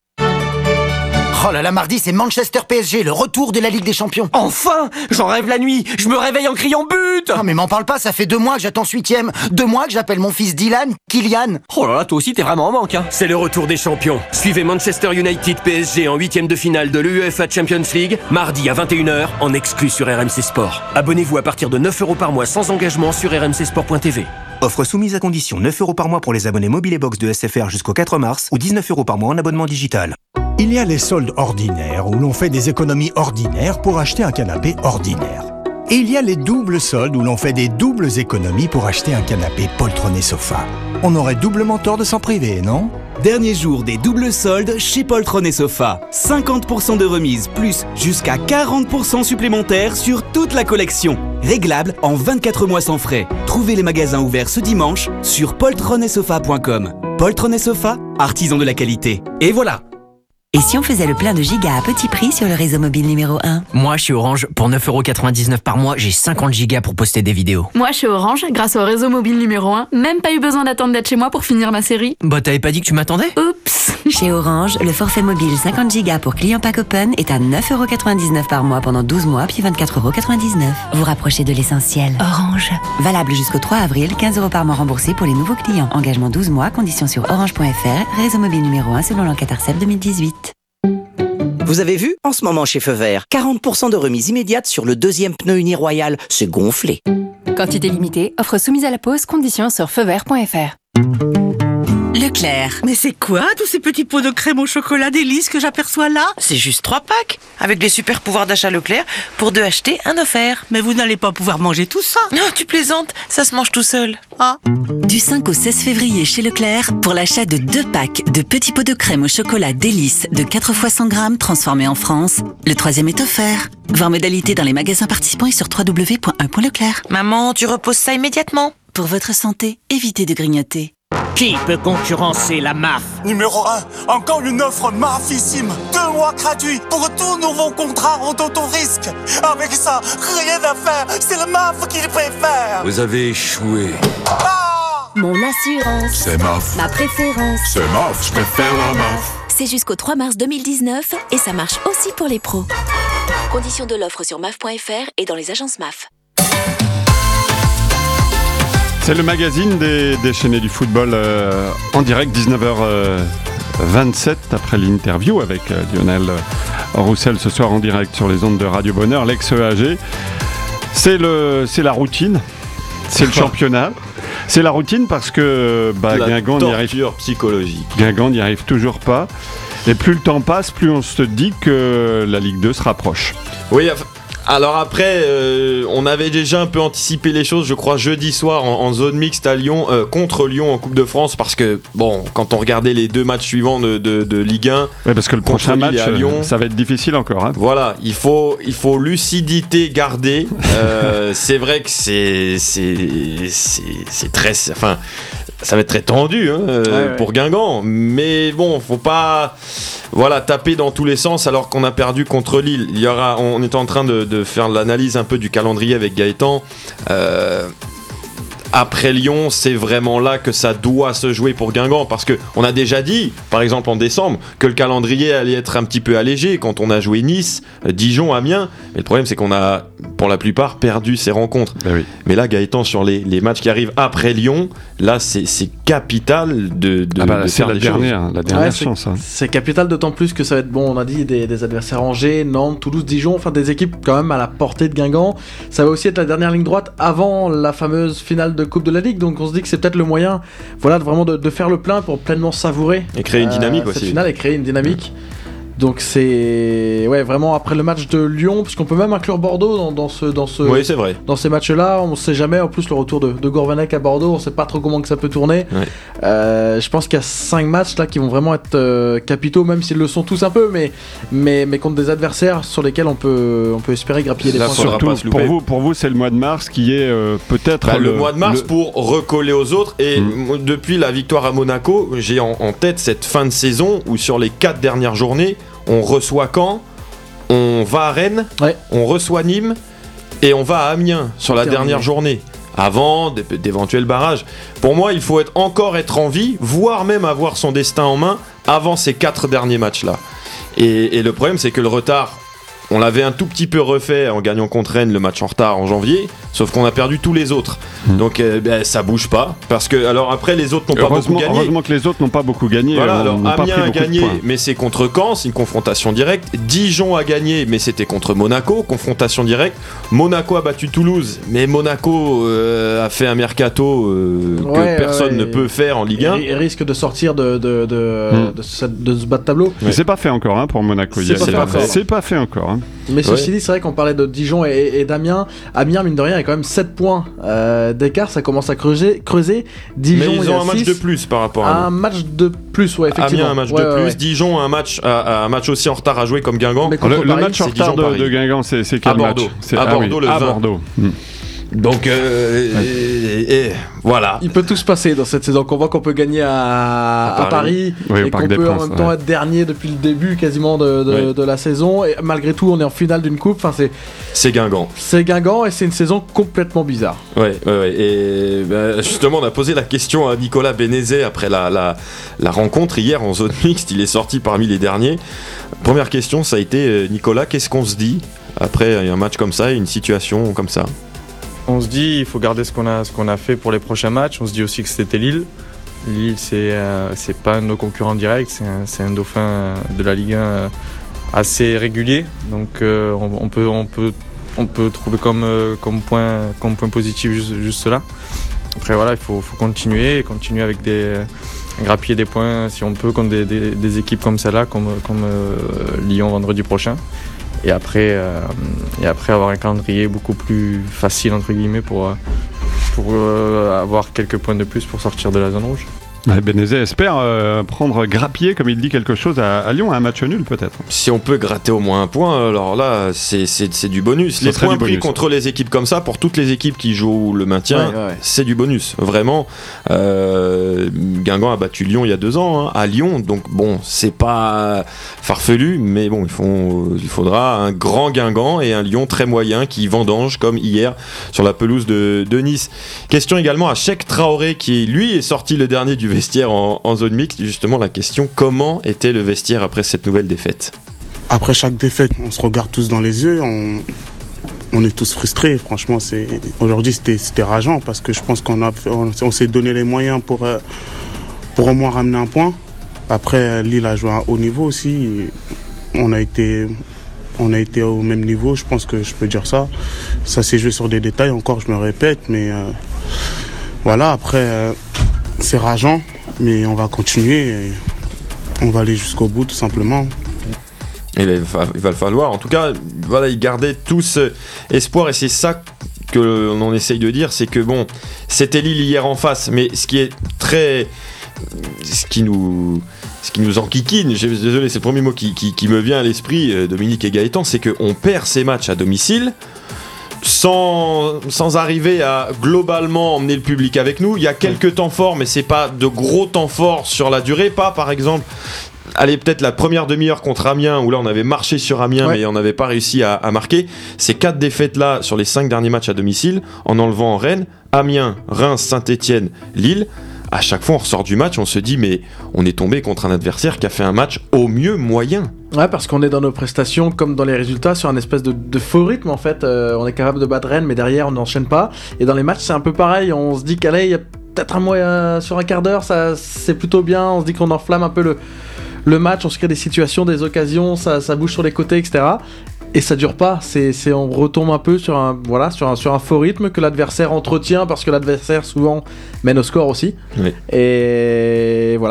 Oh là là, mardi, c'est Manchester PSG, le retour de la Ligue des Champions. Enfin ! J'en rêve la nuit. Je me réveille en criant but. Non mais m'en parle pas, ça fait 2 mois que j'attends ce 8ème. 2 mois que j'appelle mon fils Dylan, Kylian. Oh là là, toi aussi t'es vraiment en manque, hein. C'est le retour des champions. Suivez Manchester United PSG en 8ème de finale de l'UEFA Champions League, mardi à 21h, en exclu sur RMC Sport. Abonnez-vous à partir de 9€ par mois sans engagement sur rmcsport.tv. Offre soumise à condition, 9€ par mois pour les abonnés mobile et box de SFR jusqu'au 4 mars ou 19€ par mois en abonnement digital. Il y a les soldes ordinaires où l'on fait des économies ordinaires pour acheter un canapé ordinaire. Et il y a les doubles soldes où l'on fait des doubles économies pour acheter un canapé poltronné sofa. On aurait doublement tort de s'en priver, non ? Dernier jour des doubles soldes chez Poltron & Sofa. 50% de remise plus jusqu'à 40% supplémentaires sur toute la collection. Réglable en 24 mois sans frais. Trouvez les magasins ouverts ce dimanche sur poltronetsofa.com. Poltron & Sofa, artisan de la qualité. Et voilà. Et si on faisait le plein de gigas à petit prix sur le réseau mobile numéro 1 ? Moi, chez Orange, pour 9,99€ par mois, j'ai 50 gigas pour poster des vidéos. Moi, chez Orange, grâce au réseau mobile numéro 1, même pas eu besoin d'attendre d'être chez moi pour finir ma série. Bah, t'avais pas dit que tu m'attendais ? Oups. Chez Orange, le forfait mobile 50 gigas pour clients pack open est à 9,99€ par mois pendant 12 mois, puis 24,99€. Vous rapprochez de l'essentiel. Orange. Valable jusqu'au 3 avril, 15€ par mois remboursé pour les nouveaux clients. Engagement 12 mois, conditions sur orange.fr, réseau mobile numéro 1 selon l'enquête ARCEP 2018. Vous avez vu ? En ce moment chez Feu Vert, 40% de remise immédiate sur le 2e pneu Uni Royal. C'est gonflé. Quantité limitée, offre soumise à la pause, conditions sur feuvert.fr. Leclerc. Mais c'est quoi tous ces petits pots de crème au chocolat délice que j'aperçois là ? C'est juste 3 packs, avec les super pouvoirs d'achat Leclerc, pour 2 achetés, 1 offert. Mais vous n'allez pas pouvoir manger tout ça. Non, tu plaisantes, ça se mange tout seul. Ah. Du 5 au 16 février chez Leclerc, pour l'achat de 2 packs de petits pots de crème au chocolat délice de 4 x 100 grammes transformés en France, le 3e est offert. Voir modalité dans les magasins participants et sur www.1.leclerc. Maman, tu reposes ça immédiatement. Pour votre santé, évitez de grignoter. Qui peut concurrencer la MAF ? Numéro 1, encore une offre MAFissime. 2 mois gratuits pour tout nouveau contrat auto-risque. Avec ça, rien à faire, c'est le MAF qu'il préfère. Vous avez échoué. Mon assurance. C'est MAF. Ma préférence. C'est MAF, je préfère la MAF. C'est jusqu'au 3 mars 2019 et ça marche aussi pour les pros. Conditions de l'offre sur maf.fr et dans les agences MAF. C'est le magazine des déchaînés du football en direct, 19h27 après l'interview avec Lionel Rouxel ce soir en direct sur les ondes de Radio Bonheur, l'ex-EAG. C'est la routine, c'est le championnat. C'est la routine parce que Guingamp n'y arrive, psychologique. Guingamp n'y arrive toujours pas. Et plus le temps passe, plus on se dit que la Ligue 2 se rapproche. Oui, Alors après, on avait déjà un peu anticipé les choses, je crois, jeudi soir en zone mixte à Lyon, contre Lyon en Coupe de France, parce que, bon, quand on regardait les 2 matchs suivants de Ligue 1... Ouais, parce que le prochain match, Lyon, ça va être difficile encore. Hein. Voilà, il faut lucidité garder. C'est vrai que c'est très... Enfin, ça va être très tendu pour Guingamp, mais bon, faut pas taper dans tous les sens alors qu'on a perdu contre Lille. On est en train de faire l'analyse un peu du calendrier avec Gaëtan. Après Lyon, c'est vraiment là que ça doit se jouer pour Guingamp, parce qu'on a déjà dit, par exemple en décembre, que le calendrier allait être un petit peu allégé quand on a joué Nice, Dijon, Amiens, mais le problème c'est qu'on a pour la plupart perdu ces rencontres. Oui. Mais là, Gaëtan, sur les matchs qui arrivent après Lyon, là c'est capital de faire des choses. La dernière chance. Hein. C'est capital, d'autant plus que ça va être, bon, on a dit des adversaires Angers, Nantes, Toulouse, Dijon, enfin des équipes quand même à la portée de Guingamp. Ça va aussi être la dernière ligne droite avant la fameuse finale de Coupe de la Ligue, donc on se dit que c'est peut-être le moyen, vraiment de faire le plein pour pleinement savourer et créer une dynamique cette aussi. Finale et créer une dynamique. Donc c'est vraiment après le match de Lyon, parce qu'on peut même inclure Bordeaux dans oui, c'est vrai. Dans ces matchs-là, on ne sait jamais. En plus, le retour de Gourvenec à Bordeaux, on ne sait pas trop comment que ça peut tourner. Ouais. Je pense qu'il y a 5 matchs là qui vont vraiment être capitaux, même s'ils le sont tous un peu, mais contre des adversaires sur lesquels on peut espérer grappiller des points. Surtout pour vous, c'est le mois de mars qui est peut-être le mois de mars pour recoller aux autres. Et depuis la victoire à Monaco, j'ai en tête cette fin de saison où sur les 4 dernières journées, on reçoit Caen, on va à Rennes, on reçoit Nîmes et on va à Amiens sur la dernière journée, avant d'éventuels barrages. Pour moi, il faut encore être en vie, voire même avoir son destin en main avant ces 4 derniers matchs-là. Et le problème, c'est que le retard, on l'avait un tout petit peu refait en gagnant contre Rennes le match en retard en janvier, sauf qu'on a perdu tous les autres. Donc ça bouge pas, parce que alors après les autres n'ont pas beaucoup gagné. Heureusement que les autres n'ont pas beaucoup gagné. Voilà, alors Amiens a gagné, mais c'est contre Caen, c'est une confrontation directe. Dijon a gagné, mais c'était contre Monaco, confrontation directe. Monaco a battu Toulouse, mais Monaco a fait un mercato que personne ne peut faire en Ligue 1. Et risque de sortir de ce bas de tableau. Mais c'est pas fait encore pour Monaco. C'est pas fait encore. Mais ceci dit, c'est vrai qu'on parlait de Dijon et d'Amiens. Amiens, mine de rien, il y a quand même 7 points d'écart. Ça commence à creuser. Dijon, mais ils ont un match de plus par rapport à nous. Un match de plus, effectivement. Amiens, un match de plus. Dijon, un match aussi en retard à jouer comme Guingamp. Le match en retard de Guingamp, c'est quel match? À Bordeaux, le 20. À Bordeaux. Donc voilà. Il peut tout se passer dans cette saison. Qu'on voit qu'on peut gagner à Paris et qu'on peut en même temps être dernier depuis le début quasiment de la saison. Et malgré tout, on est en finale d'une coupe. Enfin, c'est Guingamp. C'est Guingamp et c'est une saison complètement bizarre. Ouais. Et justement, on a posé la question à Nicolas Bénézet après la rencontre hier en zone mixte. Il est sorti parmi les derniers. Première question, ça a été Nicolas, qu'est-ce qu'on se dit après un match comme ça, une situation comme ça? On se dit il faut garder ce qu'on a fait pour les prochains matchs. On se dit aussi que c'était Lille. Lille, c'est pas un de nos concurrents directs, c'est un dauphin de la Ligue 1 assez régulier. Donc on peut trouver comme point positif juste cela. Après voilà, il faut continuer avec grappiller des points si on peut contre des équipes comme celle-là, comme Lyon vendredi prochain. Et après avoir un calendrier beaucoup plus facile entre guillemets pour avoir quelques points de plus pour sortir de la zone rouge. Bénézet espère grappiller, comme il dit, quelque chose à Lyon, un match nul peut-être. Si on peut gratter au moins un point, alors là c'est du bonus. Les points pris contre les équipes comme ça, pour toutes les équipes qui jouent le maintien, c'est du bonus, vraiment. Guingamp a battu Lyon il y a 2 ans, à Lyon, donc bon, c'est pas farfelu, mais bon, il faudra un grand Guingamp et un Lyon très moyen qui vendange comme hier sur la pelouse de Nice. Question également à Cheikh Traoré qui lui est sorti le dernier du vestiaire en zone mixte. Justement la question, comment était le vestiaire après cette nouvelle défaite? Après chaque défaite, on se regarde tous dans les yeux, on est tous frustrés. Franchement, aujourd'hui c'était rageant parce que je pense qu'on s'est donné les moyens pour au moins ramener un point. Après, Lille a joué à un haut niveau aussi. On a été au même niveau, je pense que je peux dire ça. Ça s'est joué sur des détails, encore je me répète, mais voilà, après c'est rageant, mais on va continuer et on va aller jusqu'au bout tout simplement. Il va le falloir. En tout cas, voilà, ils gardaient tous espoir, et c'est ça que l'on essaye de dire, c'est que bon, c'était Lille hier en face, mais ce qui nous enquiquine, désolé, c'est le premier mot qui me vient à l'esprit, Dominique et Gaëtan, c'est qu'on perd ces matchs à domicile sans arriver à globalement emmener le public avec nous. Il y a quelques temps forts, mais c'est pas de gros temps forts sur la durée. Pas par exemple, peut-être la première demi-heure contre Amiens, où là on avait marché sur Amiens, mais on n'avait pas réussi à marquer. Ces 4 défaites là sur les 5 derniers matchs à domicile, en enlevant Rennes, Amiens, Reims, Saint-Etienne, Lille. À chaque fois on ressort du match, on se dit mais on est tombé contre un adversaire qui a fait un match au mieux moyen. Ouais, parce qu'on est dans nos prestations comme dans les résultats sur un espèce de faux rythme en fait. On est capable de battre Rennes, mais derrière on n'enchaîne pas. Et dans les matchs c'est un peu pareil, on se dit qu'allez, il y a peut-être un mois sur un quart d'heure, ça c'est plutôt bien. On se dit qu'on enflamme un peu le match, on se crée des situations, des occasions, ça bouge sur les côtés, etc. Et ça dure pas, on retombe un peu sur un faux rythme que l'adversaire entretient, parce que l'adversaire souvent mène au score aussi. Oui. Et voilà,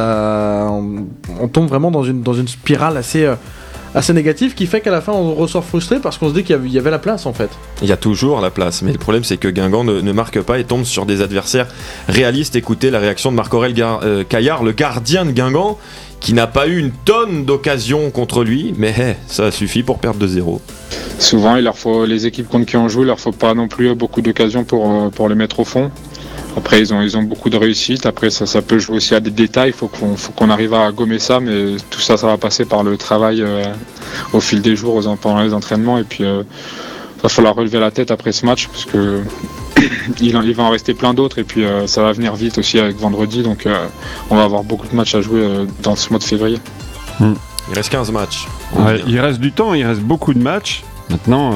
on tombe vraiment dans une spirale assez négative, qui fait qu'à la fin on ressort frustré parce qu'on se dit qu'il y avait la place en fait. Il y a toujours la place, mais le problème c'est que Guingamp ne marque pas et tombe sur des adversaires réalistes. Écoutez la réaction de Marc-Aurèle Caillard, le gardien de Guingamp, qui n'a pas eu une tonne d'occasions contre lui, mais ça suffit pour perdre 2-0. Souvent, les équipes contre qui on joue, il leur faut pas non plus beaucoup d'occasions pour les mettre au fond. Après, ils ont beaucoup de réussite. Après, ça peut jouer aussi à des détails. Il faut qu'on arrive à gommer ça, mais tout ça va passer par le travail au fil des jours, pendant les entraînements. Et puis, il va falloir relever la tête après ce match, parce que il va en rester plein d'autres, et puis ça va venir vite aussi avec vendredi, donc on va avoir beaucoup de matchs à jouer dans ce mois de février. Il reste 15 matchs. Ouais, il reste du temps, il reste beaucoup de matchs. Maintenant,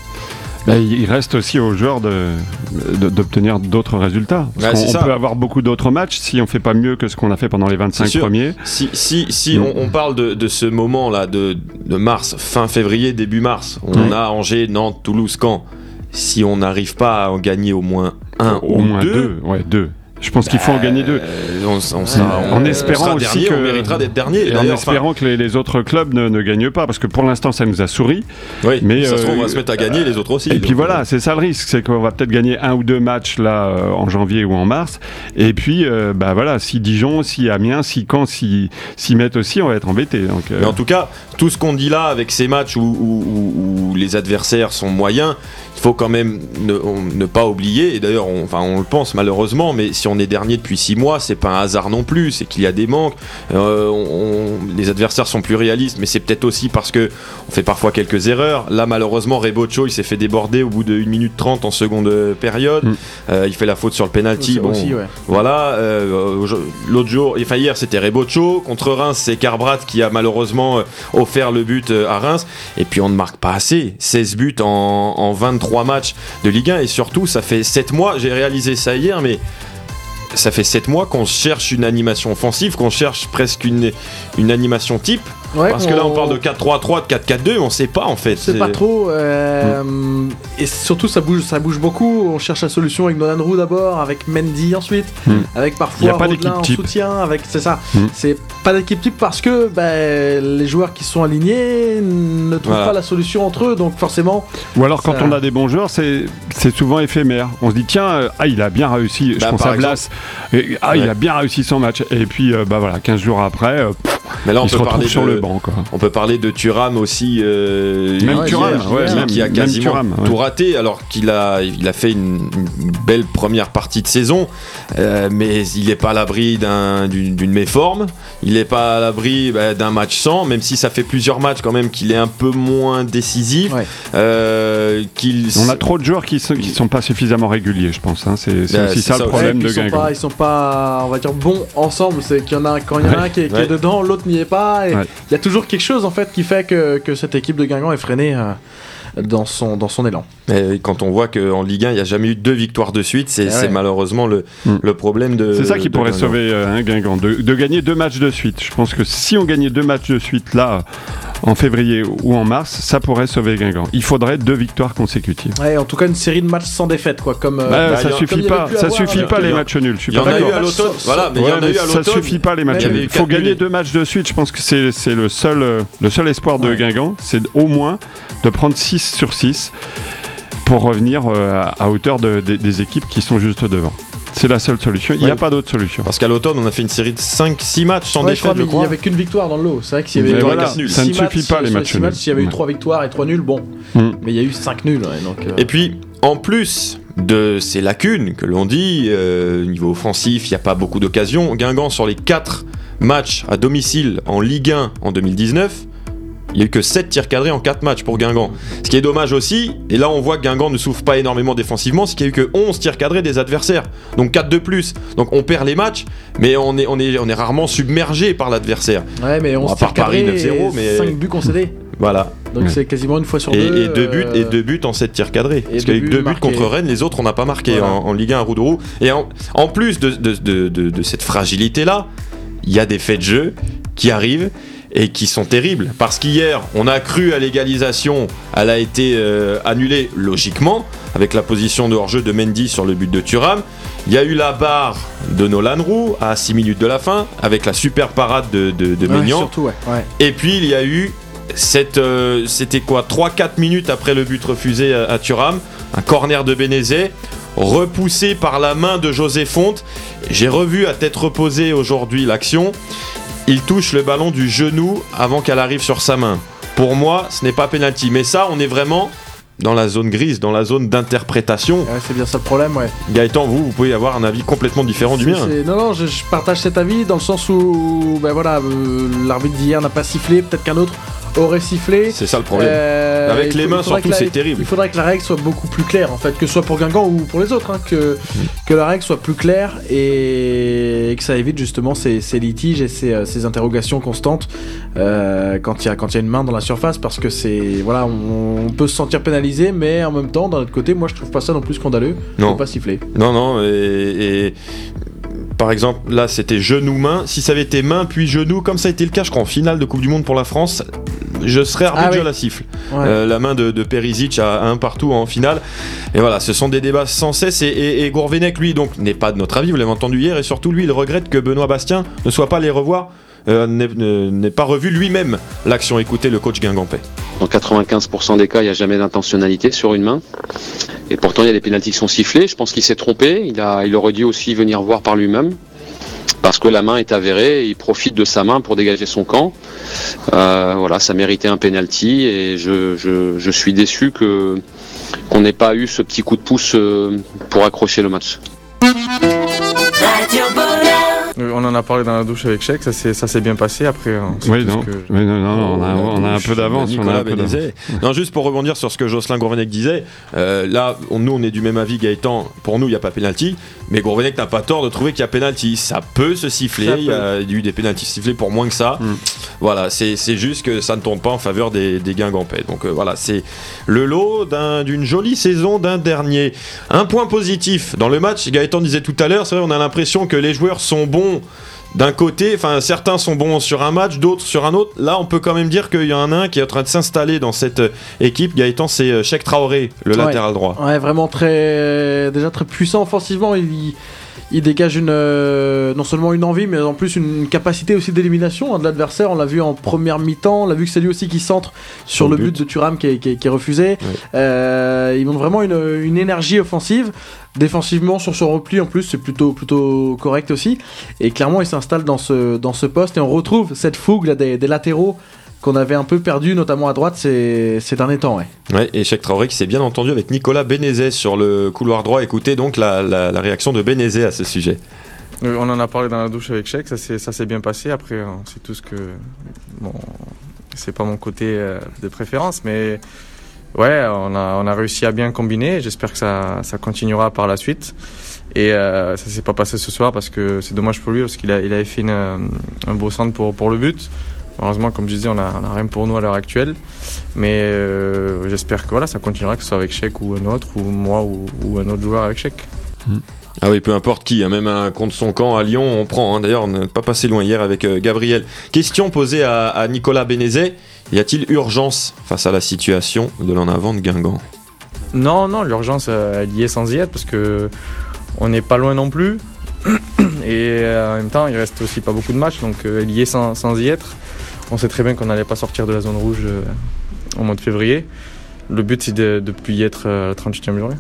il reste aussi aux joueurs d'obtenir d'autres résultats. Parce qu'on peut avoir beaucoup d'autres matchs si on ne fait pas mieux que ce qu'on a fait pendant les 25 premiers. Si on parle de ce moment-là, de mars, fin février, début mars, on a Angers, Nantes, Toulouse, Caen. Si on n'arrive pas à en gagner au moins un ou deux. Deux. Je pense qu'il faut en gagner 2. En espérant aussi dernier, on méritera d'être dernier. Et en espérant que les autres clubs ne gagnent pas, parce que pour l'instant ça nous a souri. Oui, mais ça se trouve on va se mettre à gagner, les autres aussi. Et puis voilà, c'est ça le risque, c'est qu'on va peut-être gagner 1 ou 2 matchs là en janvier ou en mars. Et puis voilà, si Dijon, si Amiens, si Caen s'y mettent aussi, on va être embêtés. Mais en tout cas, tout ce qu'on dit là avec ces matchs où les adversaires sont moyens, il faut quand même ne pas oublier, et d'ailleurs on le pense malheureusement, mais si on est dernier depuis 6 mois, c'est pas un hasard non plus, c'est qu'il y a des manques. Les adversaires sont plus réalistes, mais c'est peut-être aussi parce que on fait parfois quelques erreurs. Là malheureusement Rebocho il s'est fait déborder au bout de 1 minute 30 en seconde période. Il fait la faute sur le penalty. Voilà, l'autre jour, enfin hier c'était Rebocho, contre Reims c'est Carbrat qui a malheureusement offert le but à Reims, et puis on ne marque pas assez. 16 buts en 23 matchs de Ligue 1, et surtout ça fait 7 mois, j'ai réalisé ça hier, mais ça fait 7 mois qu'on cherche une animation offensive, qu'on cherche presque une animation type. Ouais, parce que là on parle de 4-3-3, de 4-4-2, on sait pas en fait. C'est pas trop. Et surtout ça bouge beaucoup. On cherche la solution avec Nolan Roux d'abord, avec Mendy ensuite, avec parfois Rodelin en soutien, c'est ça. C'est pas d'équipe type parce que les joueurs qui sont alignés ne trouvent pas la solution entre eux, donc forcément. Ou alors quand on a des bons joueurs, c'est souvent éphémère. On se dit tiens, il a bien réussi. Je pense à Blas. Il a bien réussi son match. Et puis 15 jours après. Mais là, on peut parler sur le banc, quoi. On peut parler de Thuram aussi, qui a quasiment tout raté, alors qu'il a fait une belle première partie de saison, mais il n'est pas à l'abri d'une méforme, il n'est pas à l'abri d'un match sans, même si ça fait plusieurs matchs quand même qu'il est un peu moins décisif. On a trop de joueurs qui sont pas suffisamment réguliers, je pense. Hein. C'est aussi ça le problème de Guingamp. Ils sont pas, on va dire, bons ensemble. C'est qu'il y en a quand il y en a un qui est dedans, l'autre n'y est pas. Et il y a toujours quelque chose en fait qui fait que cette équipe de Guingamp est freinée dans son élan. Et quand on voit qu'en Ligue 1, il n'y a jamais eu 2 victoires de suite, c'est malheureusement le problème de. C'est ça qui pourrait Guingamp. sauver Guingamp, de gagner 2 matchs de suite. Je pense que si on gagnait 2 matchs de suite là, en février ou en mars, ça pourrait sauver Guingamp. Il faudrait 2 victoires consécutives. Ouais, en tout cas une série de matchs sans défaite, quoi. Comme ça suffit pas. Ça suffit pas les matchs nuls. Je suis pas d'accord. Il y en a eu à l'automne. Voilà, mais il y en a eu à l'automne. Ça suffit pas les matchs nuls. Il faut gagner 2 matchs de suite. Je pense que c'est le seul espoir de Guingamp, c'est au moins de prendre 6 sur 6 pour revenir à hauteur des équipes qui sont juste devant. C'est la seule solution, il n'y a pas d'autre solution. Parce qu'à l'automne, on a fait une série de 5-6 matchs sans défaite, je crois. Il n'y avait qu'une victoire dans le lot. C'est vrai que s'il y avait ça ne suffit pas les matchs nuls. S'il y avait eu 3 victoires et 3 nuls, bon. Mais il y a eu 5 nuls. Et puis, en plus de ces lacunes que l'on dit, niveau offensif, il n'y a pas beaucoup d'occasions. Guingamp, sur les 4 matchs à domicile en Ligue 1 en 2019, il n'y a eu que 7 tirs cadrés en 4 matchs pour Guingamp. Ce qui est dommage aussi, et là on voit que Guingamp ne souffre pas énormément défensivement, c'est qu'il n'y a eu que 11 tirs cadrés des adversaires. Donc 4 de plus. Donc on perd les matchs, mais on est rarement submergé par l'adversaire. Ouais, mais 11 tirs cadrés, 9-0, mais 5 buts concédés. Voilà. Donc c'est quasiment une fois sur 2. Et 2 buts en 7 tirs cadrés. Parce qu'il y a eu 2 buts contre Rennes, les autres on n'a pas marqué en Ligue 1 à Roudourou. Et en plus de cette fragilité-là, il y a des faits de jeu qui arrivent et qui sont terribles. Parce qu'hier, on a cru à l'égalisation, elle a été annulée logiquement, avec la position de hors-jeu de Mendy sur le but de Thuram. Il y a eu la barre de Nolan Roux à 6 minutes de la fin, avec la super parade de Maignan. Surtout, Et puis il y a eu c'était quoi, 3-4 minutes après le but refusé à Thuram, un corner de Bénézet, repoussé par la main de José Fonte. J'ai revu à tête reposée aujourd'hui l'action. Il touche le ballon du genou avant qu'elle arrive sur sa main. Pour moi, ce n'est pas pénalty. Mais ça, on est vraiment dans la zone grise, dans la zone d'interprétation. Ouais, c'est bien ça le problème, ouais. Gaëtan, vous pouvez avoir un avis complètement différent du mien. Non, je partage cet avis dans le sens où l'arbitre d'hier n'a pas sifflé, peut-être qu'un autre aurait sifflé. C'est ça le problème. Avec les mains surtout, c'est terrible. Il faudrait que la règle soit beaucoup plus claire en fait, que ce soit pour Guingamp ou pour les autres, que la règle soit plus claire et que ça évite justement ces litiges et ces interrogations constantes quand il y a une main dans la surface, parce que on peut se sentir pénalisé, mais en même temps d'un autre côté, moi je trouve pas ça non plus scandaleux de pas siffler. Non, et par exemple, là c'était genou-main. Si ça avait été main puis genou, comme ça a été le cas, je crois, en finale de Coupe du Monde pour la France, je serais arbitre, je la siffle. Ouais. La main de Perisic à 1 partout en finale. Et voilà, ce sont des débats sans cesse. Et Gourvenec, lui, donc, n'est pas de notre avis, vous l'avez entendu hier, et surtout, lui, il regrette que Benoît Bastien ne soit pas allé revoir, n'ait pas revu lui-même l'action. Écoutez le coach guingampais. Dans 95% des cas, il n'y a jamais d'intentionnalité sur une main. Et pourtant, il y a des pénaltys qui sont sifflés. Je pense qu'il s'est trompé. Il aurait dû aussi venir voir par lui-même. Parce que la main est avérée, il profite de sa main pour dégager son camp. Ça méritait un penalty et je suis déçu qu'on n'ait pas eu ce petit coup de pouce pour accrocher le match. On en a parlé dans la douche avec Cheikh, ça s'est bien passé. Après, on a un peu d'avance. Non, juste pour rebondir sur ce que Jocelyn Gourvenec disait, là, nous on est du même avis, Gaëtan. Pour nous, il n'y a pas pénalty, mais Gourvenec n'a pas tort de trouver qu'il y a pénalty. Ça peut se siffler. Il y a eu des pénaltys sifflés pour moins que ça. Voilà, c'est juste que ça ne tourne pas en faveur des Guingampais. Donc voilà, c'est le lot d'une jolie saison d'un dernier. Un point positif dans le match, Gaëtan disait tout à l'heure, c'est vrai, on a l'impression que les joueurs sont bons d'un côté, certains sont bons sur un match, d'autres sur un autre. Là, on peut quand même dire qu'il y en a un qui est en train de s'installer dans cette équipe. Gaëtan, c'est Cheikh Traoré, le latéral droit. Ouais, vraiment déjà très puissant offensivement. Il dégage non seulement une envie, mais en plus une capacité aussi d'élimination de l'adversaire. On l'a vu en première mi-temps, on l'a vu que c'est lui aussi qui centre sur le but de Thuram qui est refusé. Ouais. Il montre vraiment une énergie offensive. Défensivement, sur son repli, en plus, c'est plutôt correct aussi. Et clairement, il s'installe dans ce poste et on retrouve cette fougue là, des latéraux qu'on avait un peu perdu, notamment à droite ces derniers temps. Ouais, et Cheikh Traoré qui s'est bien entendu avec Nicolas Bénézet sur le couloir droit. Écoutez donc la réaction de Bénézet à ce sujet. On en a parlé dans la douche avec Cheikh, ça s'est bien passé. Après, on sait tous que c'est pas mon côté de préférence, mais ouais, on a réussi à bien combiner. J'espère que ça continuera par la suite. Et ça s'est pas passé ce soir parce que c'est dommage pour lui, parce qu'il avait fait un beau centre pour le but. Malheureusement, comme je disais, on a rien pour nous à l'heure actuelle. Mais j'espère que voilà, ça continuera, que ce soit avec Sheik ou un autre, ou moi ou un autre joueur avec Sheik. Ah oui, peu importe qui, même contre son camp à Lyon, on prend. D'ailleurs, on n'est pas passé loin hier avec Gabriel. Question posée à Nicolas Bénézet. Y a-t-il urgence face à la situation de l'en avant de Guingamp ? Non, l'urgence, elle y est sans y être, parce que on n'est pas loin non plus. Et en même temps, il reste aussi pas beaucoup de matchs, donc elle y est sans y être. On sait très bien qu'on n'allait pas sortir de la zone rouge au mois de février. Le but, c'est de ne plus y être à la 38e journée.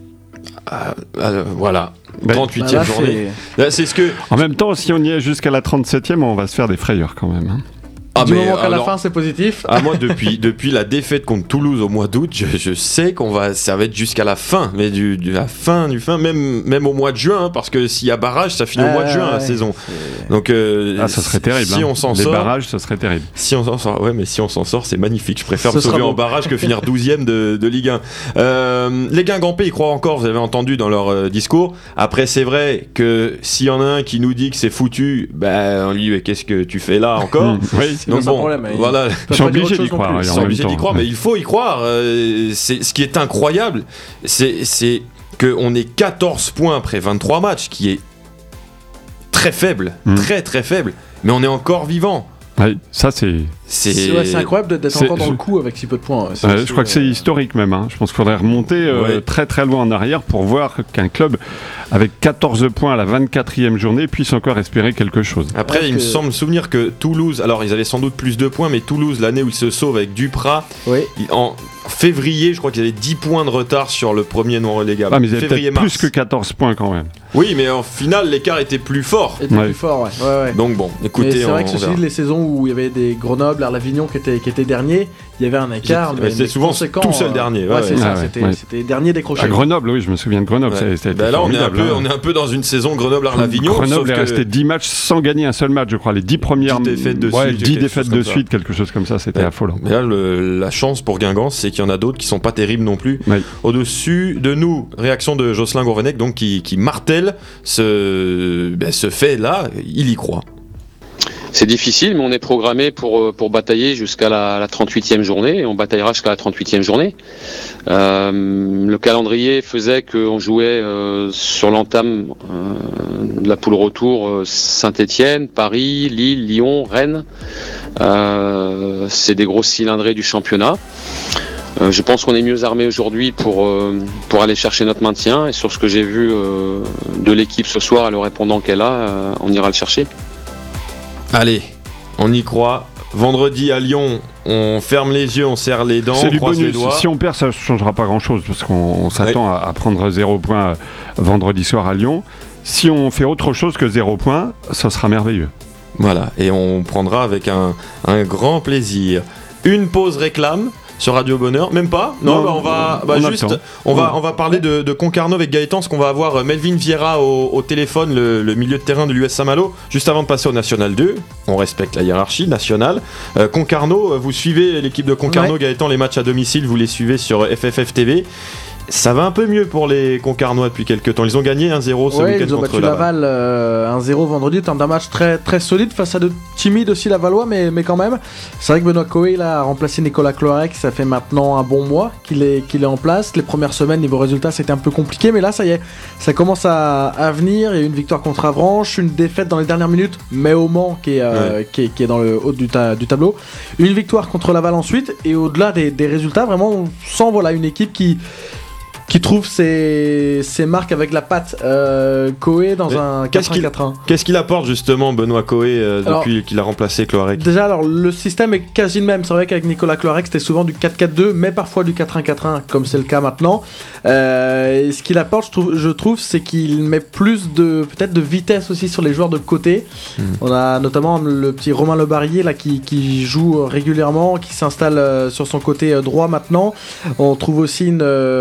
Voilà, 38e journée. C'est ce que... En même temps, si on y est jusqu'à la 37e, on va se faire des frayeurs quand même. Du moment qu'à la fin c'est positif. Moi depuis la défaite contre Toulouse au mois d'août, je sais ça va être jusqu'à la fin, mais la fin même au mois de juin, parce que s'il y a barrage, ça finit au mois de juin la saison. Donc ça serait terrible. Si on s'en sort, barrages, ça serait terrible. Si on s'en sort, mais si on s'en sort, c'est magnifique. Je préfère me sauver en barrage que finir 12e de Ligue 1. Les Guingampais y croient encore. Vous avez entendu dans leur discours. Après, c'est vrai que s'il y en a un qui nous dit que c'est foutu, on lui dit qu'est-ce que tu fais là encore? Donc bon, voilà, ils sont obligés d'y croire. Ils sont obligés d'y croire, mais il faut y croire. Ce qui est incroyable, c'est qu'on est 14 points après 23 matchs, qui est très faible, très très faible, mais on est encore vivant. Ouais, ça c'est incroyable d'être encore dans le coup avec si peu de points. Je crois que c'est historique même. Je pense qu'il faudrait remonter très très loin en arrière pour voir qu'un club avec 14 points à la 24e journée puisse encore espérer quelque chose. Après, il me semble souvenir que Toulouse, alors ils avaient sans doute plus de points, mais Toulouse, l'année où ils se sauvent avec Duprat, en février, je crois qu'ils avaient 10 points de retard sur le premier non relégable. Mais ils avaient peut-être plus que 14 points quand même. Oui, mais en finale, l'écart était plus fort. Plus fort, ouais. Donc bon, écoutez, mais c'est vrai que ceci dit, les saisons où il y avait des Grenoble, Arles-Avignon qui étaient derniers, il y avait un écart. Mais c'est souvent tout seul dernier. C'était dernier décroché. À Grenoble, oui, je me souviens de Grenoble. Là, on est un peu dans une saison Grenoble-Arles-Avignon. Grenoble est resté 10 matchs sans gagner un seul match, je crois. Les 10 premières 10 défaites de suite, quelque chose comme ça, c'était affolant. Mais là, la chance pour Guingamp, c'est qu'il y en a d'autres qui sont pas terribles non plus. Au-dessus de nous, réaction de Jocelyn Gourvenec, donc qui martèle ce fait-là, il y croit. C'est difficile, mais on est programmé pour batailler jusqu'à la 38e journée, et on bataillera jusqu'à la 38e journée. Le calendrier faisait qu'on jouait sur l'entame de la poule retour Saint-Étienne, Paris, Lille, Lyon, Rennes. C'est des grosses cylindrées du championnat. Je pense qu'on est mieux armé aujourd'hui pour aller chercher notre maintien, et sur ce que j'ai vu de l'équipe ce soir et le répondant qu'elle a, on ira le chercher. Allez, on y croit. Vendredi à Lyon, on ferme les yeux, on serre les dents, on croise les doigts. Si on perd, ça ne changera pas grand-chose, parce qu'on s'attend à prendre 0 point vendredi soir à Lyon. Si on fait autre chose que 0 point, ça sera merveilleux. Voilà, et on prendra avec un grand plaisir. Une pause réclame sur Radio Bonheur, même pas. Non, on va parler de Concarneau avec Gaëtan, parce qu'on va avoir Melvin Vieira au téléphone, le milieu de terrain de l'US Saint-Malo, juste avant de passer au National 2. On respecte la hiérarchie nationale. Concarneau, vous suivez l'équipe de Concarneau, Gaëtan, les matchs à domicile, vous les suivez sur FFF TV. Ça va un peu mieux pour les Concarnois depuis quelques temps. Ils ont gagné 1-0 ce week-end ils ont contre battu Laval 1-0 vendredi. C'est un match très, très solide face à de timides aussi Lavallois, mais quand même. C'est vrai que Benoît Coé a remplacé Nicolas Cloarec. Ça fait maintenant un bon mois qu'il est en place. Les premières semaines, niveau résultat, c'était un peu compliqué, mais là, ça y est, ça commence à venir. Il y a eu une victoire contre Avranches, une défaite dans les dernières minutes, mais au Mans qui est dans le haut du tableau. Une victoire contre Laval ensuite, et au-delà des résultats, vraiment, on sent une équipe qui trouve ses marques avec la patte. Coé dans un 4-1-4-1. Qu'est-ce qu'il apporte justement Benoît Coé depuis qu'il a remplacé Cloarec? Déjà, alors le système est quasi le même. C'est vrai qu'avec Nicolas Cloarec c'était souvent du 4-4-2, mais parfois du 4-1-4-1 comme c'est le cas maintenant. Et ce qu'il apporte, je trouve, c'est qu'il met plus peut-être de vitesse aussi sur les joueurs de côté. On a notamment le petit Romain Lebarrier là qui joue régulièrement, qui s'installe sur son côté droit maintenant. On trouve aussi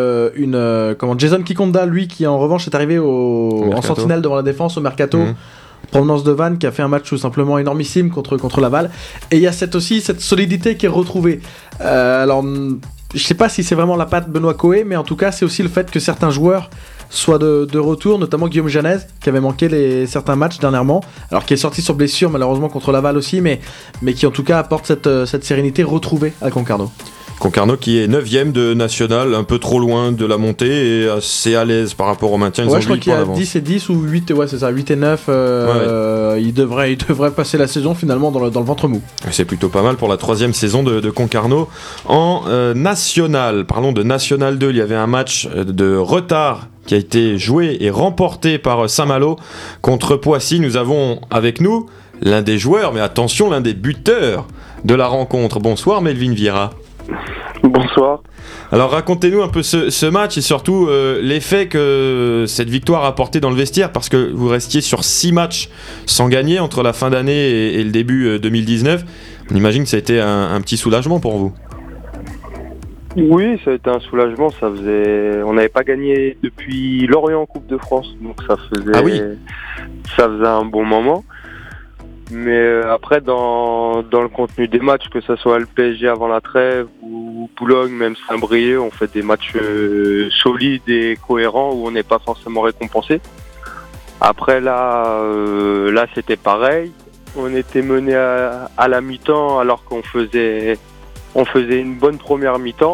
Jason Kikonda, lui, qui en revanche est arrivé en sentinelle devant la défense au Mercato. Provenance de Vannes, qui a fait un match tout simplement énormissime contre Laval. Et il y a cette solidité qui est retrouvée. Alors, je sais pas si c'est vraiment la patte Benoît Coé, mais en tout cas, c'est aussi le fait que certains joueurs soient de retour, notamment Guillaume Janez, qui avait manqué certains matchs dernièrement, alors qui est sorti sur blessure malheureusement contre Laval aussi, mais qui en tout cas apporte cette sérénité retrouvée à Concarneau. Concarneau qui est 9ème de national, un peu trop loin de la montée et assez à l'aise par rapport au maintien. Ils ont je crois 8 qu'il y points a d'avance. 10 et 10 ou 8, c'est ça, 8 et 9. Il devrait passer la saison finalement dans le ventre mou. C'est plutôt pas mal pour la 3e saison de Concarneau en national. Parlons de National 2, il y avait un match de retard qui a été joué et remporté par Saint-Malo contre Poissy. Nous avons avec nous l'un des joueurs, mais attention, l'un des buteurs de la rencontre. Bonsoir Melvin Vieira. Bonsoir. Alors racontez-nous un peu ce match et surtout l'effet que cette victoire a apporté dans le vestiaire, parce que vous restiez sur 6 matchs sans gagner entre la fin d'année et le début 2019. On imagine que ça a été un petit soulagement pour vous. Oui, ça a été un soulagement. On n'avait pas gagné depuis Lorient en Coupe de France, donc ça faisait un bon moment. Mais après, dans le contenu des matchs, que ce soit le PSG avant la trêve ou Boulogne, même Saint-Brieuc, on fait des matchs solides et cohérents où on n'est pas forcément récompensé. Après, là c'était pareil. On était mené à la mi-temps alors qu'on faisait une bonne première mi-temps.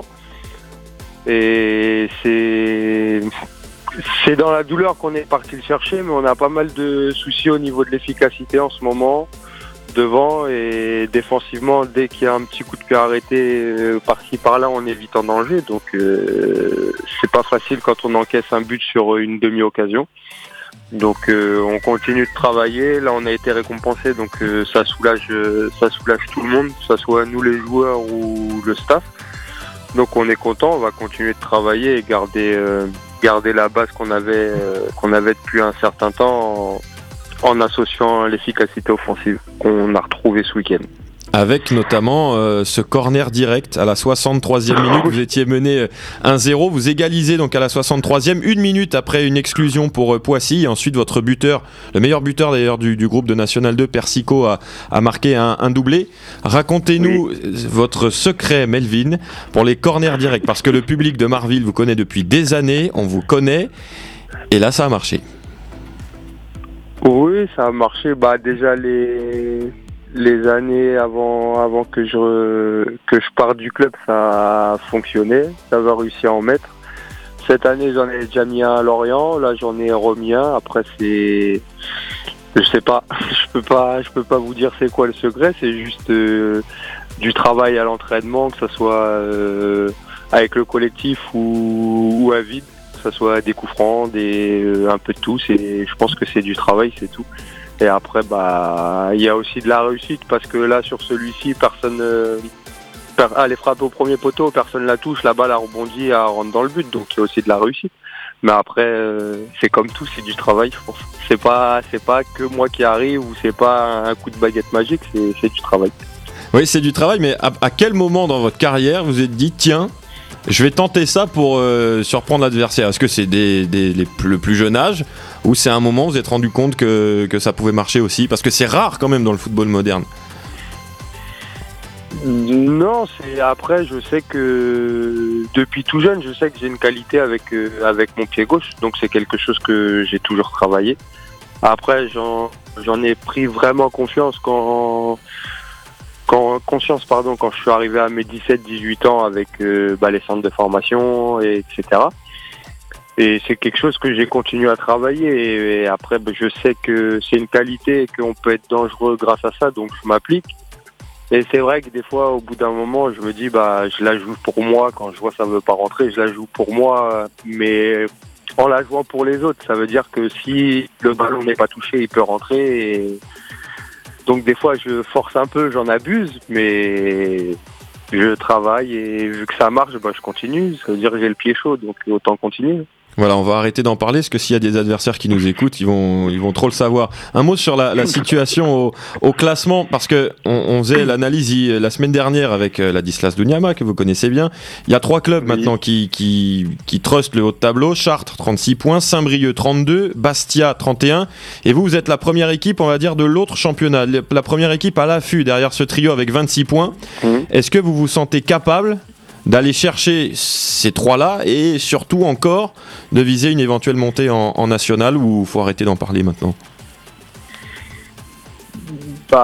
Et c'est dans la douleur qu'on est parti le chercher, mais on a pas mal de soucis au niveau de l'efficacité en ce moment, devant et défensivement. Dès qu'il y a un petit coup de pied arrêté par-ci par-là, on est vite en danger. Donc c'est pas facile quand on encaisse un but sur une demi-occasion. Donc on continue de travailler. Là, on a été récompensé, donc ça soulage tout le monde, que ce soit nous les joueurs ou le staff. Donc on est content, on va continuer de travailler et garder la base qu'on avait depuis un certain temps en associant l'efficacité offensive qu'on a retrouvée ce week-end. Avec notamment ce corner direct à la 63e minute, vous étiez mené 1-0, vous égalisez donc à la 63e, 1 minute après une exclusion pour Poissy, et ensuite votre buteur, le meilleur buteur d'ailleurs du groupe de National 2, Persico, a marqué un doublé. Racontez-nous votre secret, Melvin, pour les corners directs, parce que le public de Marville vous connaît depuis des années, on vous connaît, et là ça a marché. Oui, ça a marché, déjà les années avant que je parte du club, ça a fonctionné, j'avais réussi à en mettre. Cette année, j'en ai déjà mis un à Lorient, là j'en ai remis un. Après, je sais pas, je peux pas vous dire c'est quoi le secret, c'est juste du travail à l'entraînement, que ce soit avec le collectif ou à vide, que ce soit des coups francs, un peu de tout. Je pense que c'est du travail, c'est tout. Et après, il y a aussi de la réussite, parce que là, sur celui-ci, personne les frappe au premier poteau, personne la touche, la balle a rebondi, elle rentre dans le but, donc il y a aussi de la réussite. Mais après, c'est comme tout, c'est du travail, je pense. C'est pas que moi qui arrive, ou c'est pas un coup de baguette magique, c'est du travail. Oui, c'est du travail, mais à quel moment dans votre carrière vous êtes dit, tiens, je vais tenter ça pour surprendre l'adversaire? Est-ce que c'est le plus jeune âge, ou c'est un moment où vous vous êtes rendu compte que ça pouvait marcher aussi? Parce que c'est rare quand même dans le football moderne. Non, après, je sais que depuis tout jeune, je sais que j'ai une qualité avec mon pied gauche, donc c'est quelque chose que j'ai toujours travaillé. Après, j'en ai pris vraiment confiance quand je suis arrivé à mes 17-18 ans avec les centres de formation, etc. Et c'est quelque chose que j'ai continué à travailler. Et après, je sais que c'est une qualité et qu'on peut être dangereux grâce à ça, donc je m'applique. Et c'est vrai que des fois, au bout d'un moment, je me dis, je la joue pour moi. Quand je vois que ça ne veut pas rentrer, je la joue pour moi. Mais en la jouant pour les autres, ça veut dire que si le ballon n'est pas touché, il peut rentrer. Et donc des fois, je force un peu, j'en abuse, mais je travaille et vu que ça marche, je continue. Ça veut dire que j'ai le pied chaud, donc autant continuer. Voilà, on va arrêter d'en parler, parce que s'il y a des adversaires qui nous écoutent, ils vont trop le savoir. Un mot sur la situation au classement, parce que on faisait l'analyse la semaine dernière avec Ladislas Douniama, que vous connaissez bien. Il y a 3 clubs maintenant qui trustent le haut de tableau. Chartres 36 points, Saint-Brieuc 32, Bastia 31, et vous êtes la première équipe, on va dire, de l'autre championnat, la première équipe à l'affût derrière ce trio avec 26 points. Est-ce que vous vous sentez capable d'aller chercher ces 3-là, et surtout encore de viser une éventuelle montée en national, ou il faut arrêter d'en parler maintenant?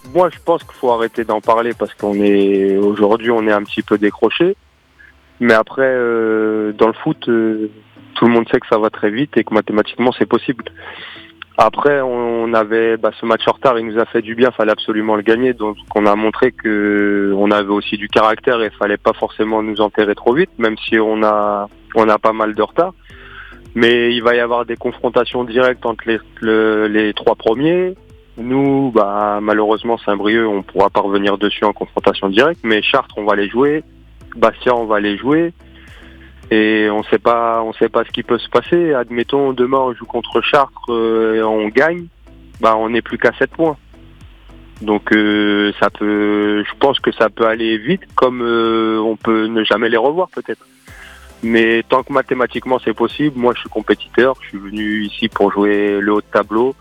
moi, je pense qu'il faut arrêter d'en parler parce aujourd'hui, on est un petit peu décroché. Mais après, dans le foot, tout le monde sait que ça va très vite et que mathématiquement, c'est possible. Après, on avait ce match en retard, il nous a fait du bien, fallait absolument le gagner. Donc, on a montré que on avait aussi du caractère et fallait pas forcément nous enterrer trop vite, même si on a pas mal de retard. Mais il va y avoir des confrontations directes entre les 3 premiers. Nous, malheureusement, Saint-Brieuc, on pourra pas revenir dessus en confrontation directe, mais Chartres, on va les jouer. Bastia, on va les jouer. Et on sait pas ce qui peut se passer. Admettons, demain on joue contre Chartres et on gagne, on n'est plus qu'à 7 points. Donc je pense que ça peut aller vite, comme on peut ne jamais les revoir peut-être. Mais tant que mathématiquement c'est possible, moi je suis compétiteur, je suis venu ici pour jouer le haut de tableau.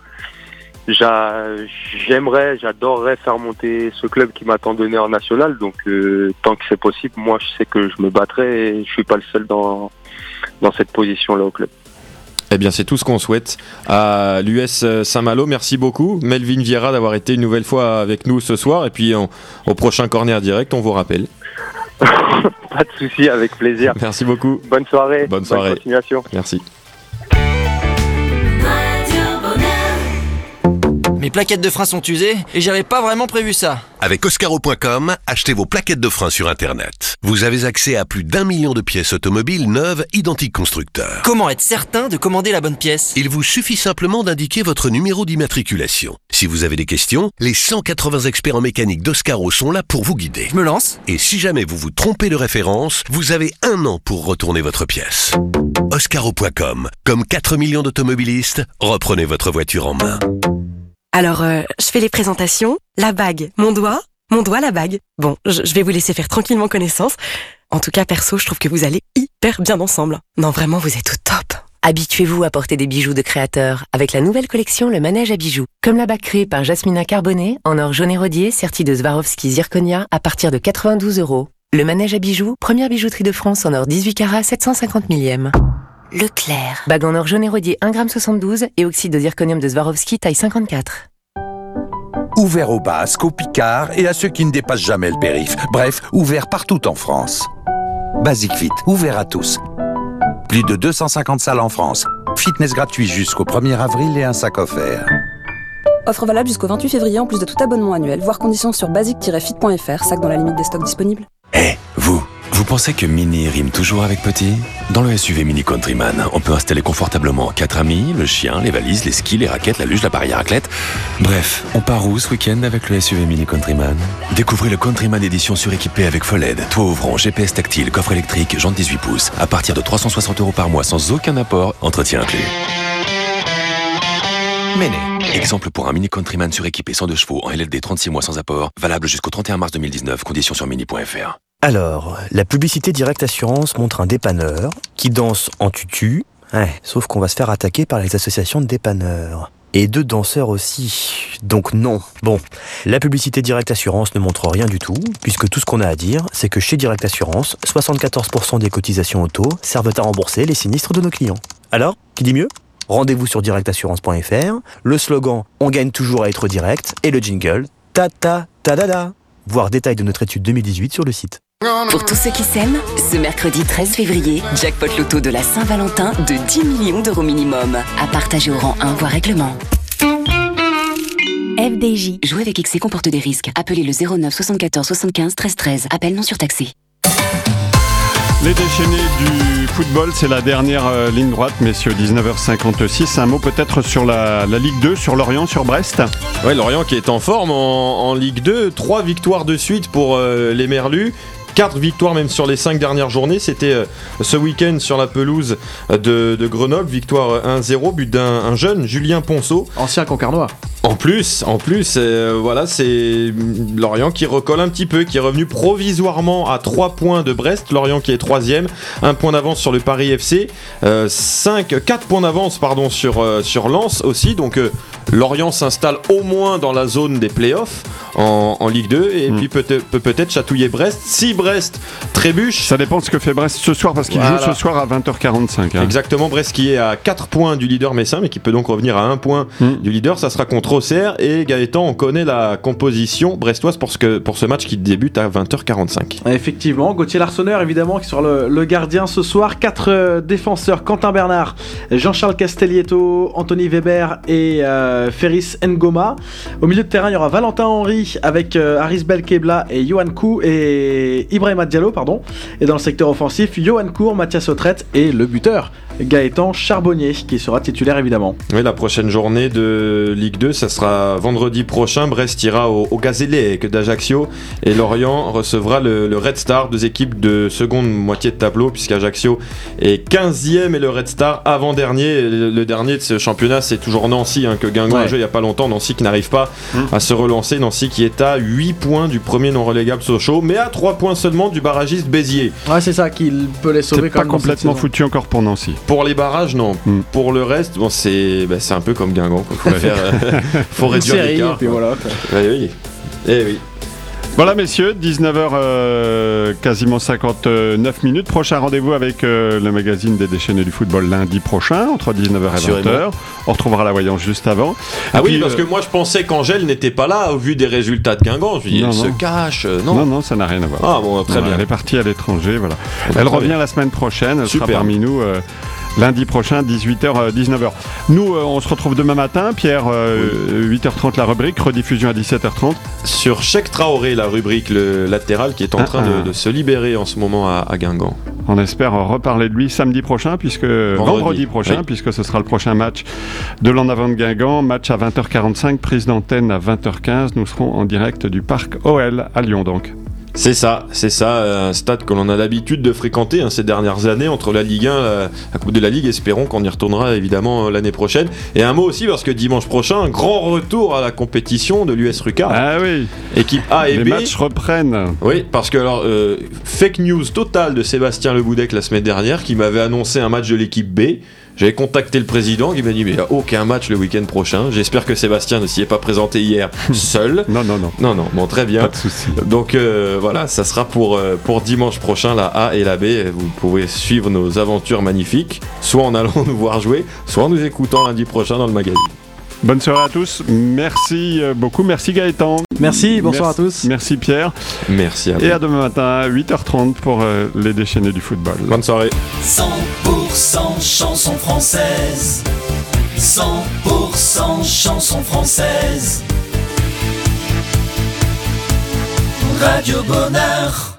J'adorerais faire monter ce club qui m'a tant donné en national, donc tant que c'est possible, moi je sais que je me battrai et je suis pas le seul dans cette position-là au club. Eh bien c'est tout ce qu'on souhaite à l'US Saint-Malo. Merci beaucoup Melvin Vieira d'avoir été une nouvelle fois avec nous ce soir, et puis au prochain Corner Direct on vous rappelle. Pas de souci, avec plaisir. Merci beaucoup. Bonne soirée. Bonne continuation. Merci. Mes plaquettes de frein sont usées et j'avais pas vraiment prévu ça. Avec Oscaro.com, achetez vos plaquettes de frein sur Internet. Vous avez accès à plus d'1 million de pièces automobiles neuves, identiques constructeurs. Comment être certain de commander la bonne pièce ? Il vous suffit simplement d'indiquer votre numéro d'immatriculation. Si vous avez des questions, les 180 experts en mécanique d'Oscaro sont là pour vous guider. Je me lance. Et si jamais vous vous trompez de référence, vous avez 1 an pour retourner votre pièce. Oscaro.com, comme 4 millions d'automobilistes, reprenez votre voiture en main. Alors, je fais les présentations, la bague, mon doigt, la bague. Bon, je vais vous laisser faire tranquillement connaissance. En tout cas, perso, je trouve que vous allez hyper bien ensemble. Non, vraiment, vous êtes au top. Habituez-vous à porter des bijoux de créateurs avec la nouvelle collection Le Manège à bijoux. Comme la bague créée par Jasmina Carbonnet, en or jaune et rodier, sertie de Swarovski Zirconia à partir de 92 €. Le Manège à bijoux, première bijouterie de France en or 18 carats 750 millième. Leclerc. Bague en or jaune et rodier 1,72 g et oxyde de zirconium de Swarovski taille 54. Ouvert aux Basques, aux Picards et à ceux qui ne dépassent jamais le périph'. Bref, ouvert partout en France. Basic Fit, ouvert à tous. Plus de 250 salles en France. Fitness gratuit jusqu'au 1er avril et un sac offert. Offre valable jusqu'au 28 février en plus de tout abonnement annuel. Voir conditions sur basic-fit.fr, sac dans la limite des stocks disponibles. Vous pensez que mini rime toujours avec petit ? Dans le SUV Mini Countryman, on peut installer confortablement 4 amis, le chien, les valises, les skis, les raquettes, la luge, l'appareil à raclette. Bref, on part où ce week-end avec le SUV Mini Countryman ? Découvrez le Countryman édition suréquipée avec full LED, toit ouvrant, GPS tactile, coffre électrique, jantes 18 pouces, à partir de 360 € par mois sans aucun apport, entretien inclus. Méné. Exemple pour un Mini Countryman suréquipé 102 chevaux en LLD 36 mois sans apport, valable jusqu'au 31 mars 2019, conditions sur mini.fr. Alors, la publicité Direct Assurance montre un dépanneur qui danse en tutu, sauf qu'on va se faire attaquer par les associations de dépanneurs. Et 2 danseurs aussi, donc non. Bon, la publicité Direct Assurance ne montre rien du tout, puisque tout ce qu'on a à dire, c'est que chez Direct Assurance, 74% des cotisations auto servent à rembourser les sinistres de nos clients. Alors, qui dit mieux ? Rendez-vous sur directassurance.fr, le slogan « On gagne toujours à être direct » et le jingle « Ta-ta-ta-da-da ». Voir détail de notre étude 2018 sur le site. Pour tous ceux qui s'aiment, ce mercredi 13 février, jackpot loto de la Saint-Valentin de 10 millions € minimum. À partager au rang 1 voire règlement. FDJ. Jouer avec excès comporte des risques. Appelez le 09 74 75 13 13. Appel non surtaxé. Les déchaînés du football, c'est la dernière ligne droite, messieurs, 19h56. Un mot peut-être sur la Ligue 2, sur Lorient, sur Brest. Ouais, Lorient qui est en forme en Ligue 2. 3 victoires de suite pour les Merlus. 4 victoires même sur les 5 dernières journées. C'était ce week-end sur la pelouse de Grenoble. Victoire 1-0, but d'un jeune, Julien Ponceau. Ancien Concarnois. En plus, voilà, c'est Lorient qui recolle un petit peu, qui est revenu provisoirement à 3 points de Brest. Lorient qui est 3e, 1 point d'avance sur le Paris FC, 4 points d'avance sur Lens aussi. Donc Lorient s'installe au moins dans la zone des playoffs en Ligue 2 et puis peut-être chatouiller Brest. Si Brest Brest trébuche. Ça dépend de ce que fait Brest ce soir, parce qu'il joue ce soir à 20h45. Exactement, Brest qui est à 4 points du leader messin, mais qui peut donc revenir à 1 point du leader. Ça sera contre Auxerre. Et Gaëtan, on connaît la composition brestoise pour ce match qui débute à 20h45. Effectivement, Gauthier Larsonneur, évidemment, qui sera le gardien ce soir. 4 défenseurs, Quentin Bernard, Jean-Charles Castellietto, Anthony Weber et Ferris Ngoma. Au milieu de terrain, il y aura Valentin Henry avec Haris Belkebla et Yohan Kou et Ibrahima Diallo, pardon. Et dans le secteur offensif, Yohan Kour, Mathias Autrette et le buteur Gaëtan Charbonnier, qui sera titulaire évidemment. Oui, la prochaine journée de Ligue 2, ça sera vendredi prochain. Brest ira au Gazélec d'Ajaccio et Lorient recevra le Red Star, 2 équipes de seconde moitié de tableau, puisqu'Ajaccio est 15e et le Red Star avant-dernier. Le dernier de ce championnat, c'est toujours Nancy, que Guingamp a joué il n'y a pas longtemps. Nancy qui n'arrive pas à se relancer. Nancy qui est à 8 points du premier non relégable Sochaux, mais à 3 points seulement du barragiste Béziers. Ouais, c'est ça qui peut les sauver. C'est pas complètement foutu encore pour Nancy. Pour les barrages, non. Pour le reste, bon, c'est un peu comme Guingamp. Faut réduire l'écart. Et puis voilà. Oui. Voilà messieurs, 19h quasiment 59 minutes. Prochain rendez-vous avec le magazine des déchaînés du football lundi prochain, entre 19h et 20h. On retrouvera la voyance juste avant. Oui, parce que moi je pensais qu'Angèle n'était pas là au vu des résultats de Guingamp. Je me dis, elle se cache. Non, ça n'a rien à voir. Ah bon, très bien. Elle est partie à l'étranger, voilà. Elle revient la semaine prochaine, elle sera parmi nous. Lundi prochain, 18h, 19h. Nous, on se retrouve demain matin. Pierre, 8h30 la rubrique, rediffusion à 17h30. Sur Cheikh Traoré, la rubrique le latéral qui est en train de se libérer en ce moment à Guingamp. On espère reparler de lui samedi prochain, vendredi prochain, puisque ce sera le prochain match de l'En Avant de Guingamp. Match à 20h45, prise d'antenne à 20h15. Nous serons en direct du parc OL à Lyon donc. C'est ça, un stade que l'on a l'habitude de fréquenter ces dernières années entre la Ligue 1, la Coupe de la Ligue. Espérons qu'on y retournera évidemment l'année prochaine. Et un mot aussi parce que dimanche prochain, un grand retour à la compétition de l'US Rucard. Ah oui. Équipe A et B. Les matchs reprennent. Oui, parce que fake news totale de Sébastien Le Boudec la semaine dernière qui m'avait annoncé un match de l'équipe B. J'avais contacté le président qui m'a dit mais il n'y a aucun match le week-end prochain. J'espère que Sébastien ne s'y est pas présenté hier seul. Non, bon, très bien. Pas de souci. Donc voilà, ça sera pour dimanche prochain la A et la B. Vous pouvez suivre nos aventures magnifiques, soit en allant nous voir jouer, soit en nous écoutant lundi prochain dans le magazine. Bonne soirée à tous, merci beaucoup, merci Gaëtan. Merci, bonsoir à tous. Merci Pierre. Merci à vous. Et à demain matin à 8h30 pour les déchaînés du football. Bonne soirée. 100% chanson française. 100% chanson française. Radio Bonheur.